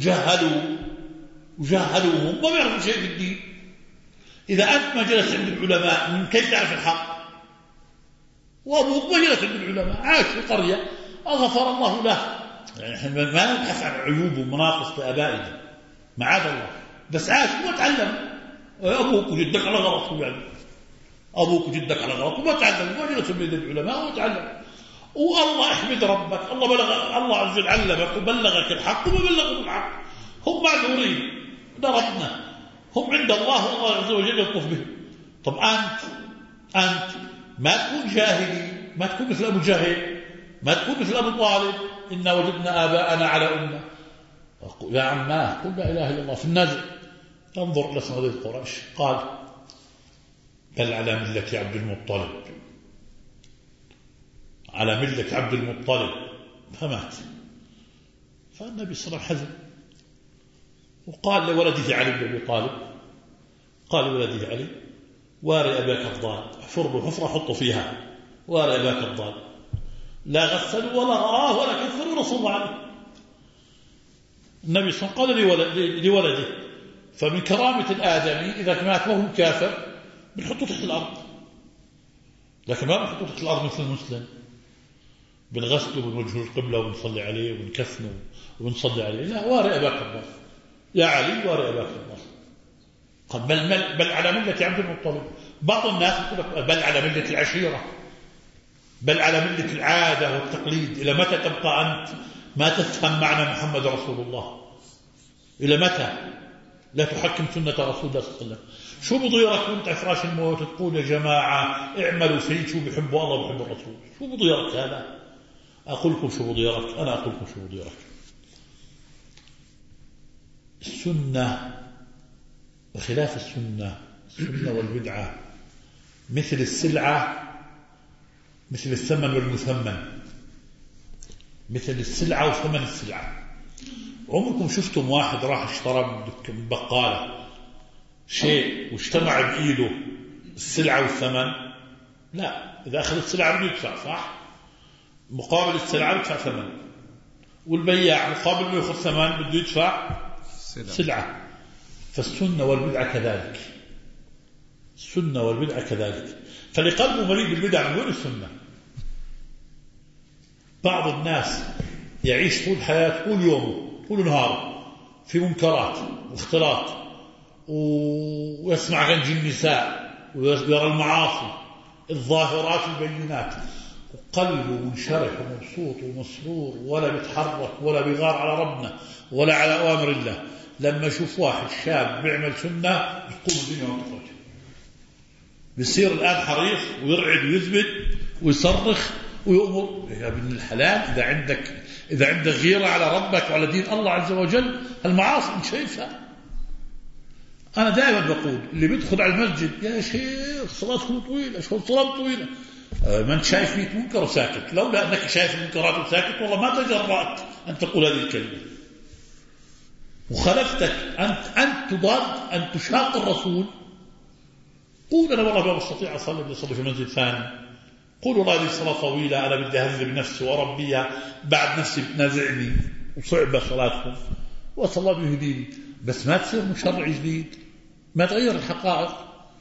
وجهلوهم، ما بيعرفوا شيء في الدين. إذا أنت ما جلست عند العلماء من كيف تعرف الحق؟ وأبوك ما جلس عند العلماء، عاش في قرية أغفر الله له. يعني احنا ما نبحث عن عيوب ومناقص لآبائنا، معاذ الله، بس عاش وما تعلم. أبوك وجدك على غلط، يعني أبوك وجدك على غلط وما تعلم، ما جلس بين العلماء وما تعلم. والله احمد ربك، الله عز وجل علمك وبلغك الحق وما بلغوا الحق، هم معذورين، ضربنا، هم عند الله والله عز وجل يلطف بهم. طب أنت ما تكون جاهلي، ما تكون مثل أبو جهل، ما تكون مثل أبو طالب، إن وجدنا آباءنا على أمة. يا عماه قل لا إله إلا الله. في النازل انظر إلى صناديد قريش، قال بل على ملة عبد المطلب، على ملة عبد المطلب، فمات. فالنبي صلى الله عليه وسلم حزن وقال لولده علي بن أبي طالب، قال لولده علي واري أباك الضال، احفر له حفرة حطه فيها، واري أباك الضال، لا غسلوا ولا رآه ولا كفروا ولا صلوا عليه. النبي صلى الله عليه وسلم قال لولده فمن كرامة الآدمي إذا مات وهو كافر بنحطه تحت الأرض، لكن ما بنحطه تحت الأرض مثل المسلم، بنغسله وبنوجهه القبلة وبنصلي عليه وبنكفنه وبنصلي عليه. لا، واري أباك الضال يا علي، واري أباك الضال. قال بل على ملة عبد المطلب. بعض الناس يقول بل على ملة العشيرة، بل على ملة العادة والتقليد. إلى متى تبقى أنت ما تفهم معنى محمد رسول الله؟ إلى متى لا تحكم سنة رسول الله صلى الله عليه وسلم؟ شو بضيرك وانت على فراش الموت تقول يا جماعة اعملوا فيه، شو بيحبوا الله وبيحبوا الرسول؟ شو بضيرك هذا؟ أقول لكم شو بضيرك، أنا أقول لكم شو بضيرك. السنة وخلاف السنة والبدعة مثل السلعة، مثل الثمن والمثمن، مثل السلعة وثمن السلعة. عمركم شفتم واحد راح اشترى من بقالة شيء واجتمع بإيده السلعة والثمن؟ لا، إذا أخذ السلعة بده يدفع، صح؟ مقابل السلعة يدفع ثمن، والبياع مقابل ما يأخذ ثمن بده يدفع سلعة. فالسنة والبدعة كذلك، السنة والبدعة كذلك. فلقلبه مليء بالبدع من وين السنة؟ بعض الناس يعيش طول حياته، طول يومه، طول نهاره في منكرات واختلاط، ويسمع غنج النساء ويرى المعاصي الظاهرات البينات، وقلبه منشرح ومبسوط ومسرور ولا بيتحرك ولا بيغار على ربنا ولا على أوامر الله، لما يشوف واحد شاب بيعمل سنة بتقوم الدنيا وتخرج، بيصير الآن حريص ويرعد ويثبت ويصرخ ويؤمر. يا ابن الحلال، إذا عندك غيرة على ربك وعلى دين الله عز وجل، المعاصي انت شايفها. أنا دائما بقول اللي بيدخل على المسجد يا شيخ صلاتكم طويلة، شو الصلاة طويلة، ما أنت شايف 100 منكر وساكت، لولا أنك شايف المنكرات وساكت والله ما تجرأت أن تقول هذه الكلمة. وخلفتك أنت تضاد أن تشاق الرسول. قول أنا والله ما بستطيع أصلي في مسجد ثاني، قول والله هذه الصلاة طويلة، أنا بدي أهذب نفسي وأربيها، بعد نفسي بتنازعني وصعبة صلاتكم، وأسأل الله بيهديني. بس ما تصير مشرع جديد، ما تغير الحقائق،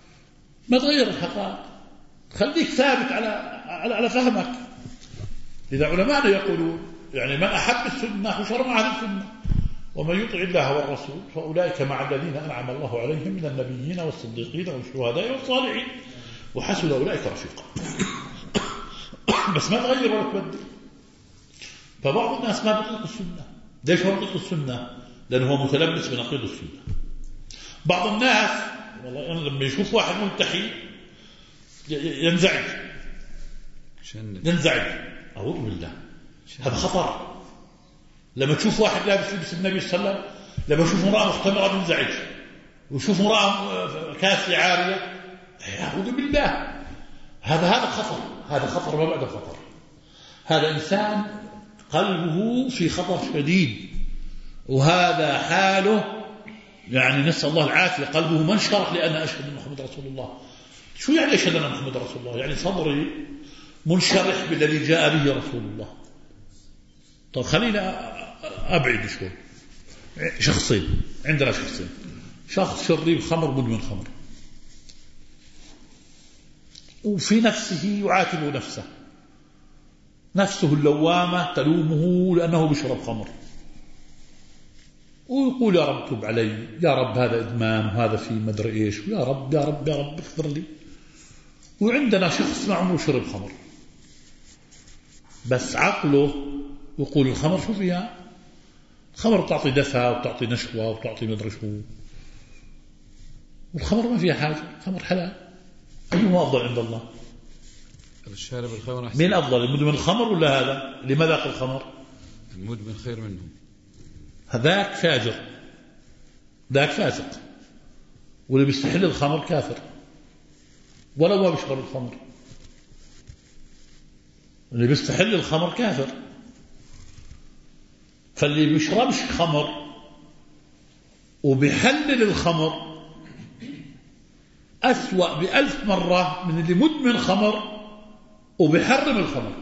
خليك ثابت على فهمك. إذا علماءنا يقولون يعني من أحب السنة وشرع مع السنة، ومن يطع الله والرسول فأولئك مع الذين أنعم الله عليهم من النبيين والصديقين والشهداء والصالحين وحسن أولئك رفيقا. بس ما تغير ولا تبدل. فبعض الناس ما بيطلق السنة. ليش ما بيطلق السنة؟ لأنه هو متلبس بنقيض السنة. بعض الناس والله أنا لما يشوف واحد ملتحي ينزعج، أعوذ بالله، هذا خطر. لما تشوف واحد لابس لبس النبي صلى الله عليه وسلم، لما يشوف امرأة مختمرة ينزعج، ويشوف امرأة كاسية عارية، أعوذ بالله، هذا خطر ما بعد خطر. هذا إنسان قلبه في خطر شديد، وهذا حاله يعني نسأل الله العافية، قلبه منشرح لأن أشهد أن محمد رسول الله. شو يعني أشهد أن محمد رسول الله؟ يعني صدري منشرح بالذي جاء به رسول الله. طب خلينا أبعد شوي. عندنا شخصين، شخص شريب خمر مدمن خمر، وفي نفسه يعاتب نفسه اللوامة تلومه لأنه بيشرب خمر، ويقول يا رب تب علي، يا رب هذا إدمان وهذا في مدري إيش، يا رب اغفر لي. وعندنا شخص ما عمره شرب خمر، بس عقله يقول الخمر شو فيها؟ الخمر بتعطي دفى وبتعطي نشوة وبتعطي مدري شو، والخمر ما فيها حاجة، الخمر حلال. أيهما أفضل عند الله؟ الشارب الخمر أحسن. مين أفضل، المدمن الخمر ولا هذا اللي ما ذاق الخمر؟ المدمن خير منه. هذاك فاجر، ذاك فاسق، واللي بيستحل الخمر كافر ولو ما بيشرب الخمر. اللي بيستحل الخمر كافر. فاللي بيشربش خمر وبيحلل الخمر أسوأ ب1000 مرة من اللي مدمن خمر وبيحرم الخمر.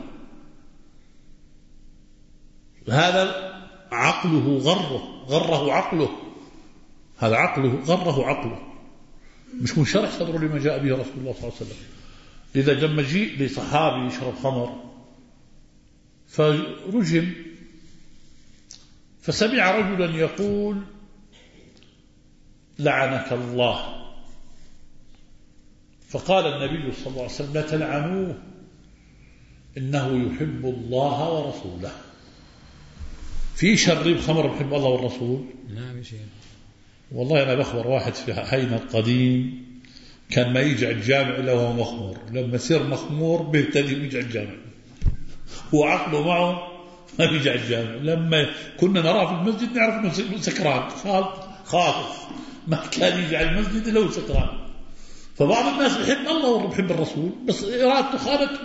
هذا عقله غره عقله، هذا عقله غره عقله، مش منشرح صدره لما جاء به رسول الله صلى الله عليه وسلم. إذا لما جيء لصحابي يشرب خمر فرجم، فسمع رجلا يقول لعنك الله، فقال النبي صلى الله عليه وسلم لا تلعنوه إنه يحب الله ورسوله. في شريب خمر بحب الله والرسول؟ نعم شيء. والله أنا بخبر واحد في حينا القديم كان ما يجي الجامع إلا وهو مخمور، لما يصير مخمور بيبتدي يجي الجامع، هو عقله معه ما بيجي الجامع. لما كنا نراه في المسجد نعرف أنه سكران خاطف، ما كان يجي على المسجد إلا هو سكران. فبعض الناس بيحب الله وبيحب الرسول، بس إرادته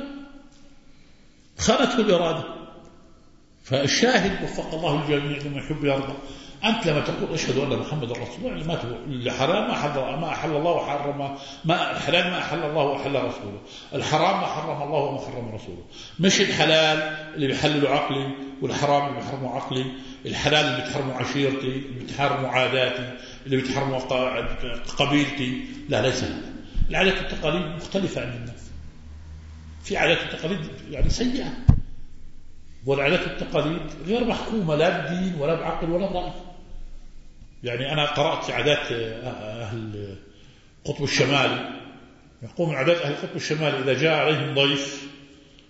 خانته الإرادة. فالشاهد وفق الله الجميع لما يحب يرضى. أنت لما تقول أشهد أن محمد رسول الله يعني ما تقول الحرام ما أحل الله وحرم، ما الحلال ما أحل الله وأحل رسوله، الحرام ما حرم الله وما حرم رسوله. مش الحلال اللي بيحلله عقلي والحرام اللي بيحرمه عقلي، الحلال اللي بتحرمه عشيرتي، اللي بتحرمه عاداتي، اللي بتحرمه قبيلتي. لا، ليس هذا. العادات والتقاليد مختلفة عن الناس. في عادات والتقاليد يعني سيئة، والعادات والتقاليد غير محكومة لا بدين ولا بعقل ولا برأي. يعني أنا قرأت في عادات أهل القطب الشمالي، يقوم عادات أهل القطب الشمالي إذا جاء عليهم ضيف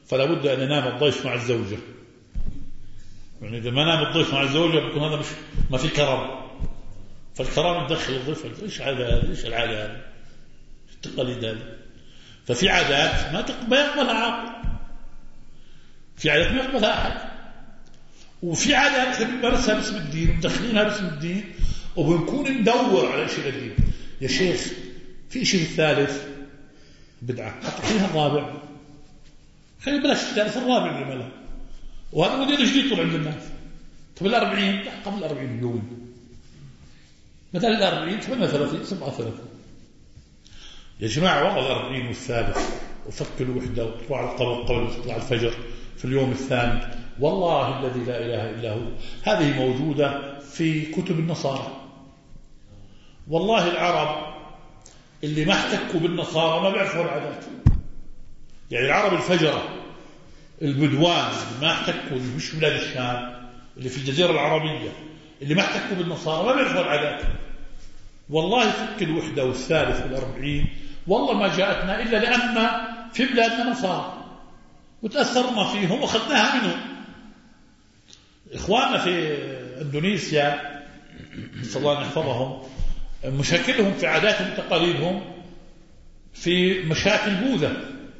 فلا بد أن ينام الضيف مع الزوجة. يعني إذا ما نام الضيف مع الزوجة بيكون هذا مش ما في كرم. فالكرم يدخل الضيف. إيش عادة؟ إيش العادة هذه؟ التقاليد هذه. ففي عادات ما يقبلها عاقل، في عادات ما يقبلها أحد، وفي عادات بنمارسها باسم الدين ومدخلينها باسم الدين وبنكون ندور على شيء الدين. يا شيخ في شيء الثالث بدعة، أعطيها الرابع، خلي بلاش الثالث، الرابع لماذا؟ وهذا موديل جديد طول عند الناس. طب 40 قبل 40 يوم، مثلا 40 38 37. يا جماعة والله 40 والثالث وفك الوحدة وطلع القمر قبل يطلع الفجر في اليوم الثاني، والله الذي لا إله إلا هو هذه موجودة في كتب النصارى. والله العرب اللي ما احتكوا بالنصارى ما بيعرفوا العادات. يعني العرب الفجرة البدوان اللي ما احتكوا، اللي مش بلاد الشام، اللي في الجزيرة العربية، اللي ما احتكوا بالنصارى ما بيعرفوا العادات. والله فك الوحدة والثالث والأربعين والله ما جاءتنا إلا لأن في بلادنا نصارى وتأثرنا فيهم وأخذناها منهم. إخواننا في إندونيسيا نسأل الله أن يحفظهم، مشاكلهم في عاداتهم وتقاليدهم في مشاكل بوذا.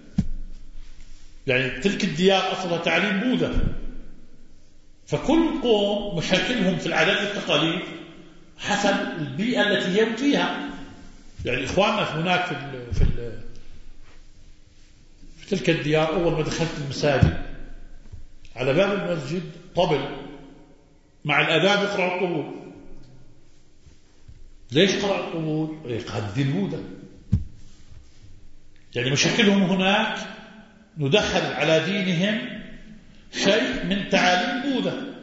يعني تلك الديار أصلها تعليم بوذا، فكل قوم مشاكلهم في العادات والتقاليد حسب البيئة التي هم فيها. يعني إخواننا هناك في تلك الديار أول ما دخلت المساجد على باب المسجد طبل مع الأذان يقرأ الطبول. ليش قرأ الطبول؟ يقدم بوذا. يعني مشاكلهم هناك ندخل على دينهم شيء من تعاليم بوذا.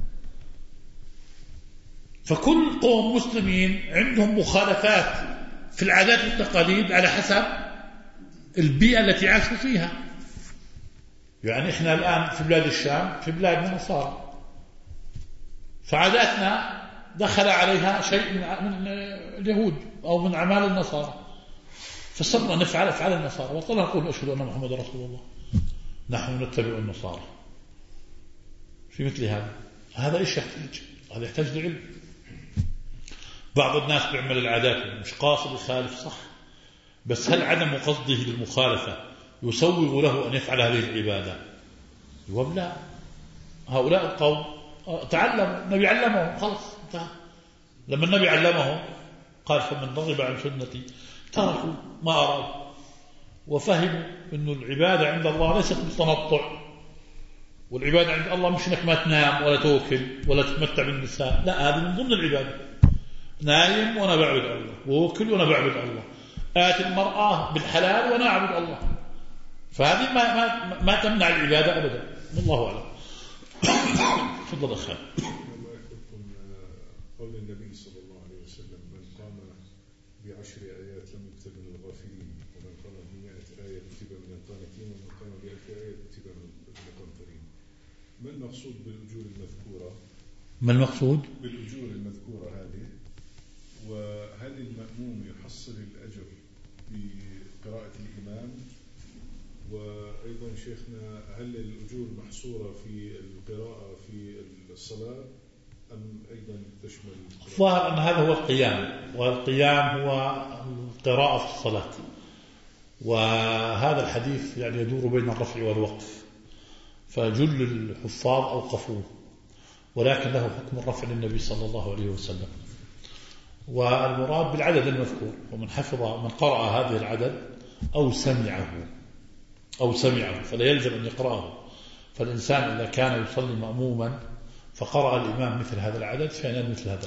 فكل قوم مسلمين عندهم مخالفات في العادات والتقاليد على حسب البيئة التي عاشوا فيها. يعني إحنا الآن في بلاد الشام في بلادنا نصارى، فعاداتنا دخل عليها شيء من اليهود أو من أعمال النصارى، فصرنا نفعل أفعال النصارى وطلنا نقول أشهد أن محمد رسول الله، نحن نتبع النصارى. في مثل هذا إيش يحتاج؟ هذا يحتاج لعلم. بعض الناس بيعمل العادات مش قاصد يخالف صح، بس هل عدم قصده للمخالفة يسوغ له أن يفعل هذه العبادة؟ جواب لا. هؤلاء القوم تعلموا، النبي علمهم خلص انتهى. لما النبي علمهم قال فمن رغب عن سنتي تركوا ما أرادوا، وفهموا أن العبادة عند الله ليست بالتنطع، والعبادة عند الله مش انك ما تنام ولا توكل ولا تتمتع بالنساء، لا، هذه من ضمن العبادة. نايم وانا بعبد الله، ووكل وانا بعبد الله، آتي المرأة بالحلال وانا اعبد الله. فهذه ما تمنع العبادة ابدا. والله اعلم. تفضل اخي. قول النبي صلى الله عليه وسلم من قام ب10 آيات لم يكتب من الغافلين، ومن قام ب100 آية كتب من القانتين، ومن قام ب1000 آية كتب من المقنطرين. ما المقصود بالأجور المذكورة؟ ما المقصود بالأجور المذكورة هذه؟ وهل المأموم يحصل الأجر بقراءة الإمام؟ وأيضا شيخنا هل الأجور محصورة في القراءة في الصلاة أم أيضا تشمل؟ الظاهر أن هذا هو القيام، والقيام هو القراءة في الصلاة، وهذا الحديث يعني يدور بين الرفع والوقف، فجل الحفاظ أوقفوه، ولكن له حكم الرفع للنبي صلى الله عليه وسلم. والمراد بالعدد المذكور، ومن حفظ من قرأ هذه العدد أو سمعه فلا يلزم أن يقرأه. فالإنسان إذا كان يصلي مأموما فقرأ الإمام مثل هذا العدد فينال مثل هذا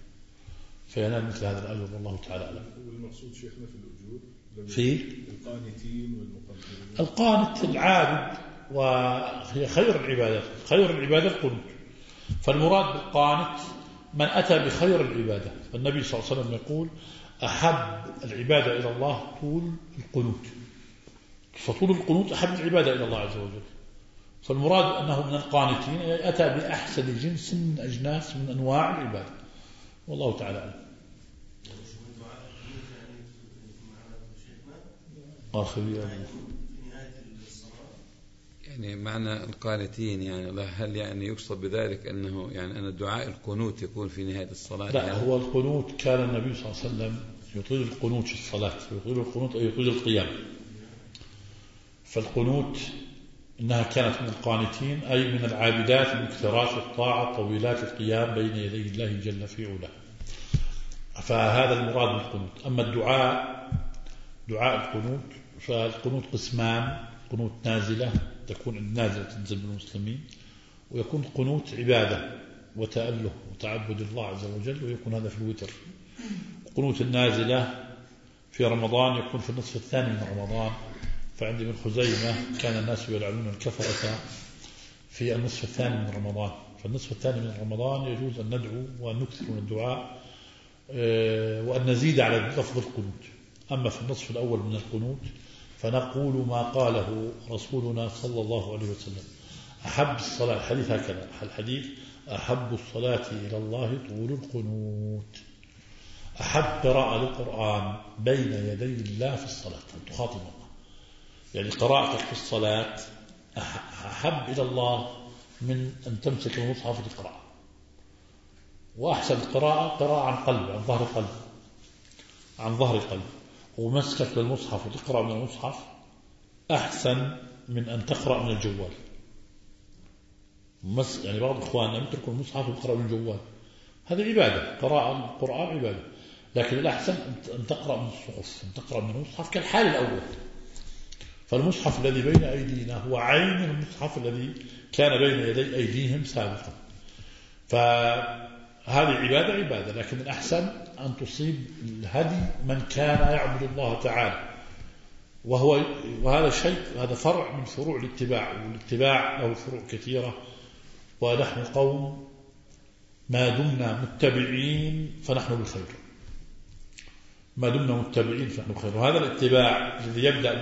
الأجر. والله تعالى أعلم. والمقصود شيخنا في الأجور في القانتين والمقنطرين؟ القانت العابد، وهي خير العبادة القنوت. فالمراد بالقانت من أتى بخير العبادة. فالنبي صلى الله عليه وسلم يقول أحب العبادة إلى الله طول القنوت، فطول القنوت أحب العبادة إلى الله عز وجل. فالمراد أنه من القانتين أتى بأحسن جنس من أجناس من أنواع العبادة. والله تعالى أعلم. آخر يعني معنى القانتين يعني هل يعني يقصد بذلك أنه يعني أن الدعاء القنوت يكون في نهاية الصلاة؟ لا يعني هو القنوت كان النبي صلى الله عليه وسلم يطيل القنوت في الصلاة، يطيل القنوت أي يطيل القيام. فالقنوت إنها كانت من القانتين أي من العابدات المكثرات الطاعة طويلات القيام بين يدي الله جل في علاه. فهذا المراد بالقنوت. أما دعاء القنوت فالقنوت قسمان: قنوت نازلة تكون النازلة تنزل بالمسلمين، ويكون قنوت عبادة وتأله وتعبد الله عز وجل، ويكون هذا في الوتر. قنوت النازلة في رمضان يكون في النصف الثاني من رمضان، فعند ابن خزيمة كان الناس يلعنون الكفرة في النصف الثاني من رمضان. فالنصف الثاني من رمضان يجوز أن ندعو وأن نكثر من الدعاء وأن نزيد على لفظ القنوت. أما في النصف الأول من القنوت فنقول ما قاله رسولنا صلى الله عليه وسلم: أحب الصلاة، الحديث هكذا، الحديث: أحب الصلاة إلى الله طول القنوت. أحب قراءة للقرآن بين يدي الله في الصلاة، أن تخاطب الله، يعني قراءتك في الصلاة أحب إلى الله من أن تمسك المصحف وتقرأ. وأحسن قراءة عن قلب، عن ظهر قلب. ومسكك للمصحف وتقرأ من المصحف أحسن من أن تقرأ من الجوال. يعني بعض إخواننا يتركوا المصحف ويقرأ من الجوال، هذا عبادة، قراءة القرآن عبادة، لكن الأحسن أن تقرأ من الصحف، أن تقرأ من المصحف كالحال الأول. فالمصحف الذي بين أيدينا هو عين المصحف الذي كان بين يدي أيديهم سابقا. فهذه عبادة، لكن الأحسن أن تصيب الهدي من كان يعبد الله تعالى، وهذا شيء، هذا فرع من فروع الاتباع، والاتباع له فروع كثيرة. ونحن قوم ما دمنا متبعين فنحن بالخير، ما دمنا متبعين فنحن بالخير. وهذا الاتباع الذي يبدأ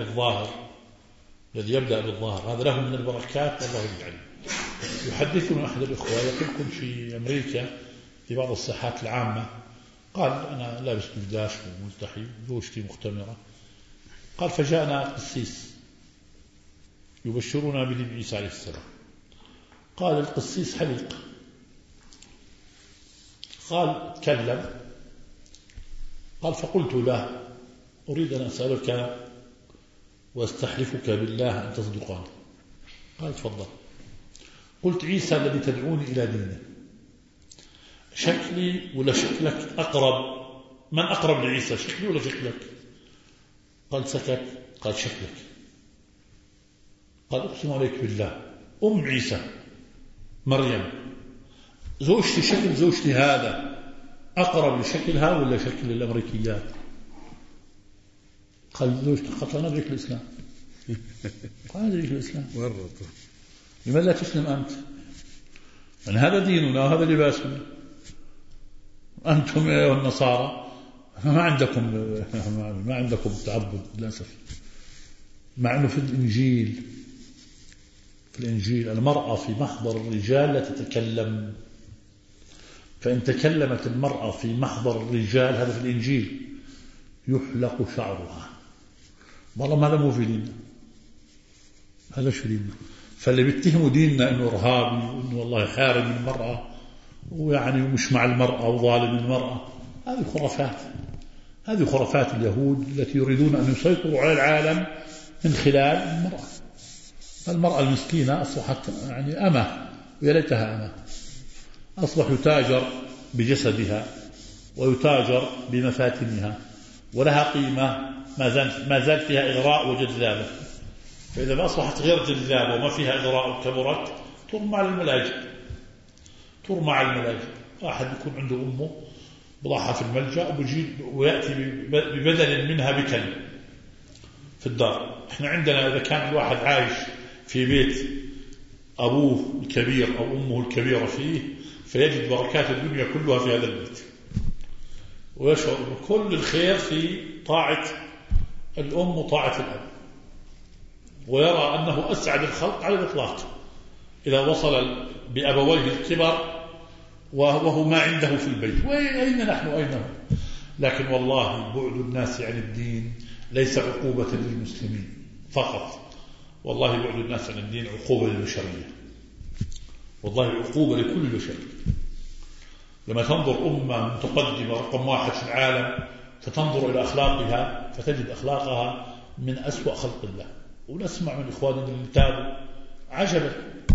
بالظاهر هذا له من البركات والله يجعله. يحدثنا أحد الإخوة يقول: كنت في أمريكا في بعض الساحات العامة، قال: أنا لابس دبداش وملتحي وزوجتي مختمرة، قال: فجاءنا قسيس يبشرنا بنبي عيسى عليه السلام. قال القسيس حليق، قال: تكلم. قال: فقلت له: أريد أن أسألك واستحلفك بالله أن تصدقني. قال: تفضل. قلت: عيسى الذي تدعوني إلى دينه شكلي ولا شكلك أقرب؟ من أقرب لعيسى، شكلي ولا شكلك؟ قال: سكت. قال: شكلك. قال: أقسم عليك بالله أم عيسى مريم زوجتي، شكل زوجتي هذا أقرب لشكلها ولا شكل الأمريكيات؟ قال: زوجتي. قال: أنا أدرك الإسلام. قال: أدرك الإسلام. لماذا لا تسلم أنت؟ يعني هذا ديننا وهذا لباسنا، أنتم يا النصارى ما عندكم تعبد للأسف. مع أنه في الإنجيل المرأة في محضر الرجال لا تتكلم، فإن تكلمت المرأة في محضر الرجال، هذا في الإنجيل، يحلق شعرها. والله هذا مو في ديننا، هذا شو ديننا. فاللي بيتهموا ديننا إنه إرهابي وإنه والله حارم المرأة ويعني مش مع المرأة وظالم المرأة، هذه خرافات اليهود التي يريدون أن يسيطروا على العالم من خلال المرأة. المرأة المسكينة أصبحت يعني أمة، ويا ليتها أمة، أصبح يتاجر بجسدها ويتاجر بمفاتنها، ولها قيمة ما زال فيها إغراء وجذابة. فإذا ما أصبحت غير جذابة وما فيها إغراء وكبرت ترمى على الملاجئ. واحد يكون عنده أمه بضعها في الملجأ ويأتي ببدل منها بكلب في الدار. احنا عندنا إذا كان الواحد عايش في بيت أبوه الكبير أو أمه الكبيرة فيه، فيجد بركات الدنيا كلها في هذا البيت، ويشعر بكل الخير في طاعة الأم وطاعة الأب، ويرى أنه أسعد الخلق على الإطلاق إذا وصل بأبويه الكبر وهو ما عنده في البيت. أين نحن أين هم؟ لكن والله بعد الناس عن الدين ليس عقوبة للمسلمين فقط، والله بعد الناس عن الدين عقوبة للبشرية، والله عقوبة لكل البشرية. لما تنظر أمة متقدمة رقم 1 في العالم فتنظر إلى أخلاقها فتجد أخلاقها من أسوأ خلق الله. ونسمع من إخواننا اللي تابوا عجبا،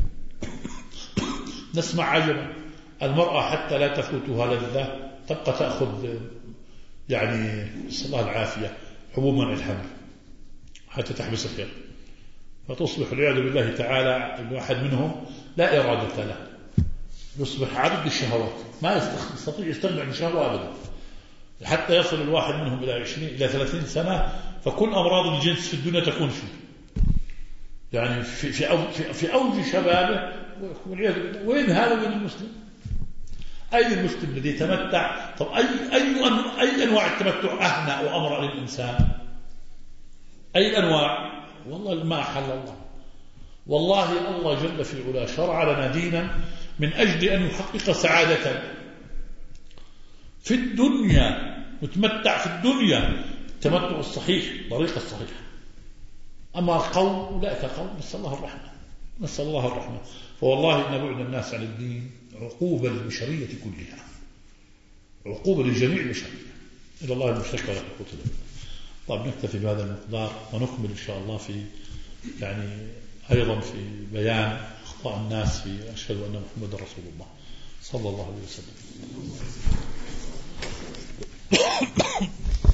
نسمع عجبا، المرأة حتى لا تفوتها لذة تبقى تأخذ يعني نسأل الله العافية حبوب منع الحمل حتى تحبس الخير، فتصبح والعياذ بالله تعالى الواحد منهم لا إرادة له، يصبح عبد الشهوات، ما يستطيع يستمتع بالشهوة أبدا، حتى يصل الواحد منهم إلى 20 إلى 30 سنة فكل أمراض الجنس في الدنيا تكون فيه، يعني في أوج شبابه والعياذ بالله. وين هذا وين المسلم؟ أي المسلم الذي يتمتع؟ طب أي أنواع التمتع أهنأ وأمر للإنسان؟ أي أنواع؟ والله ما أحل الله. والله الله جل في علاه شرع لنا دينا من أجل أن يحقق سعادة في الدنيا، نتمتع في الدنيا التمتع الصحيح، طريقة الصحيحة. أما القوم أولئك قوم نسأل الله الرحمة، نسأل الله الرحمة. فوالله إن بعد الناس عن الدين عقوبة للبشرية كلها، عقوبة لجميع البشرية، إلى الله المشتكى ولا قوة إلا بالله. طيب نكتفي بهذا المقدار ونكمل إن شاء الله في يعني أيضا في بيان أخطاء الناس في أشهد أن محمد رسول الله صلى الله عليه وسلم.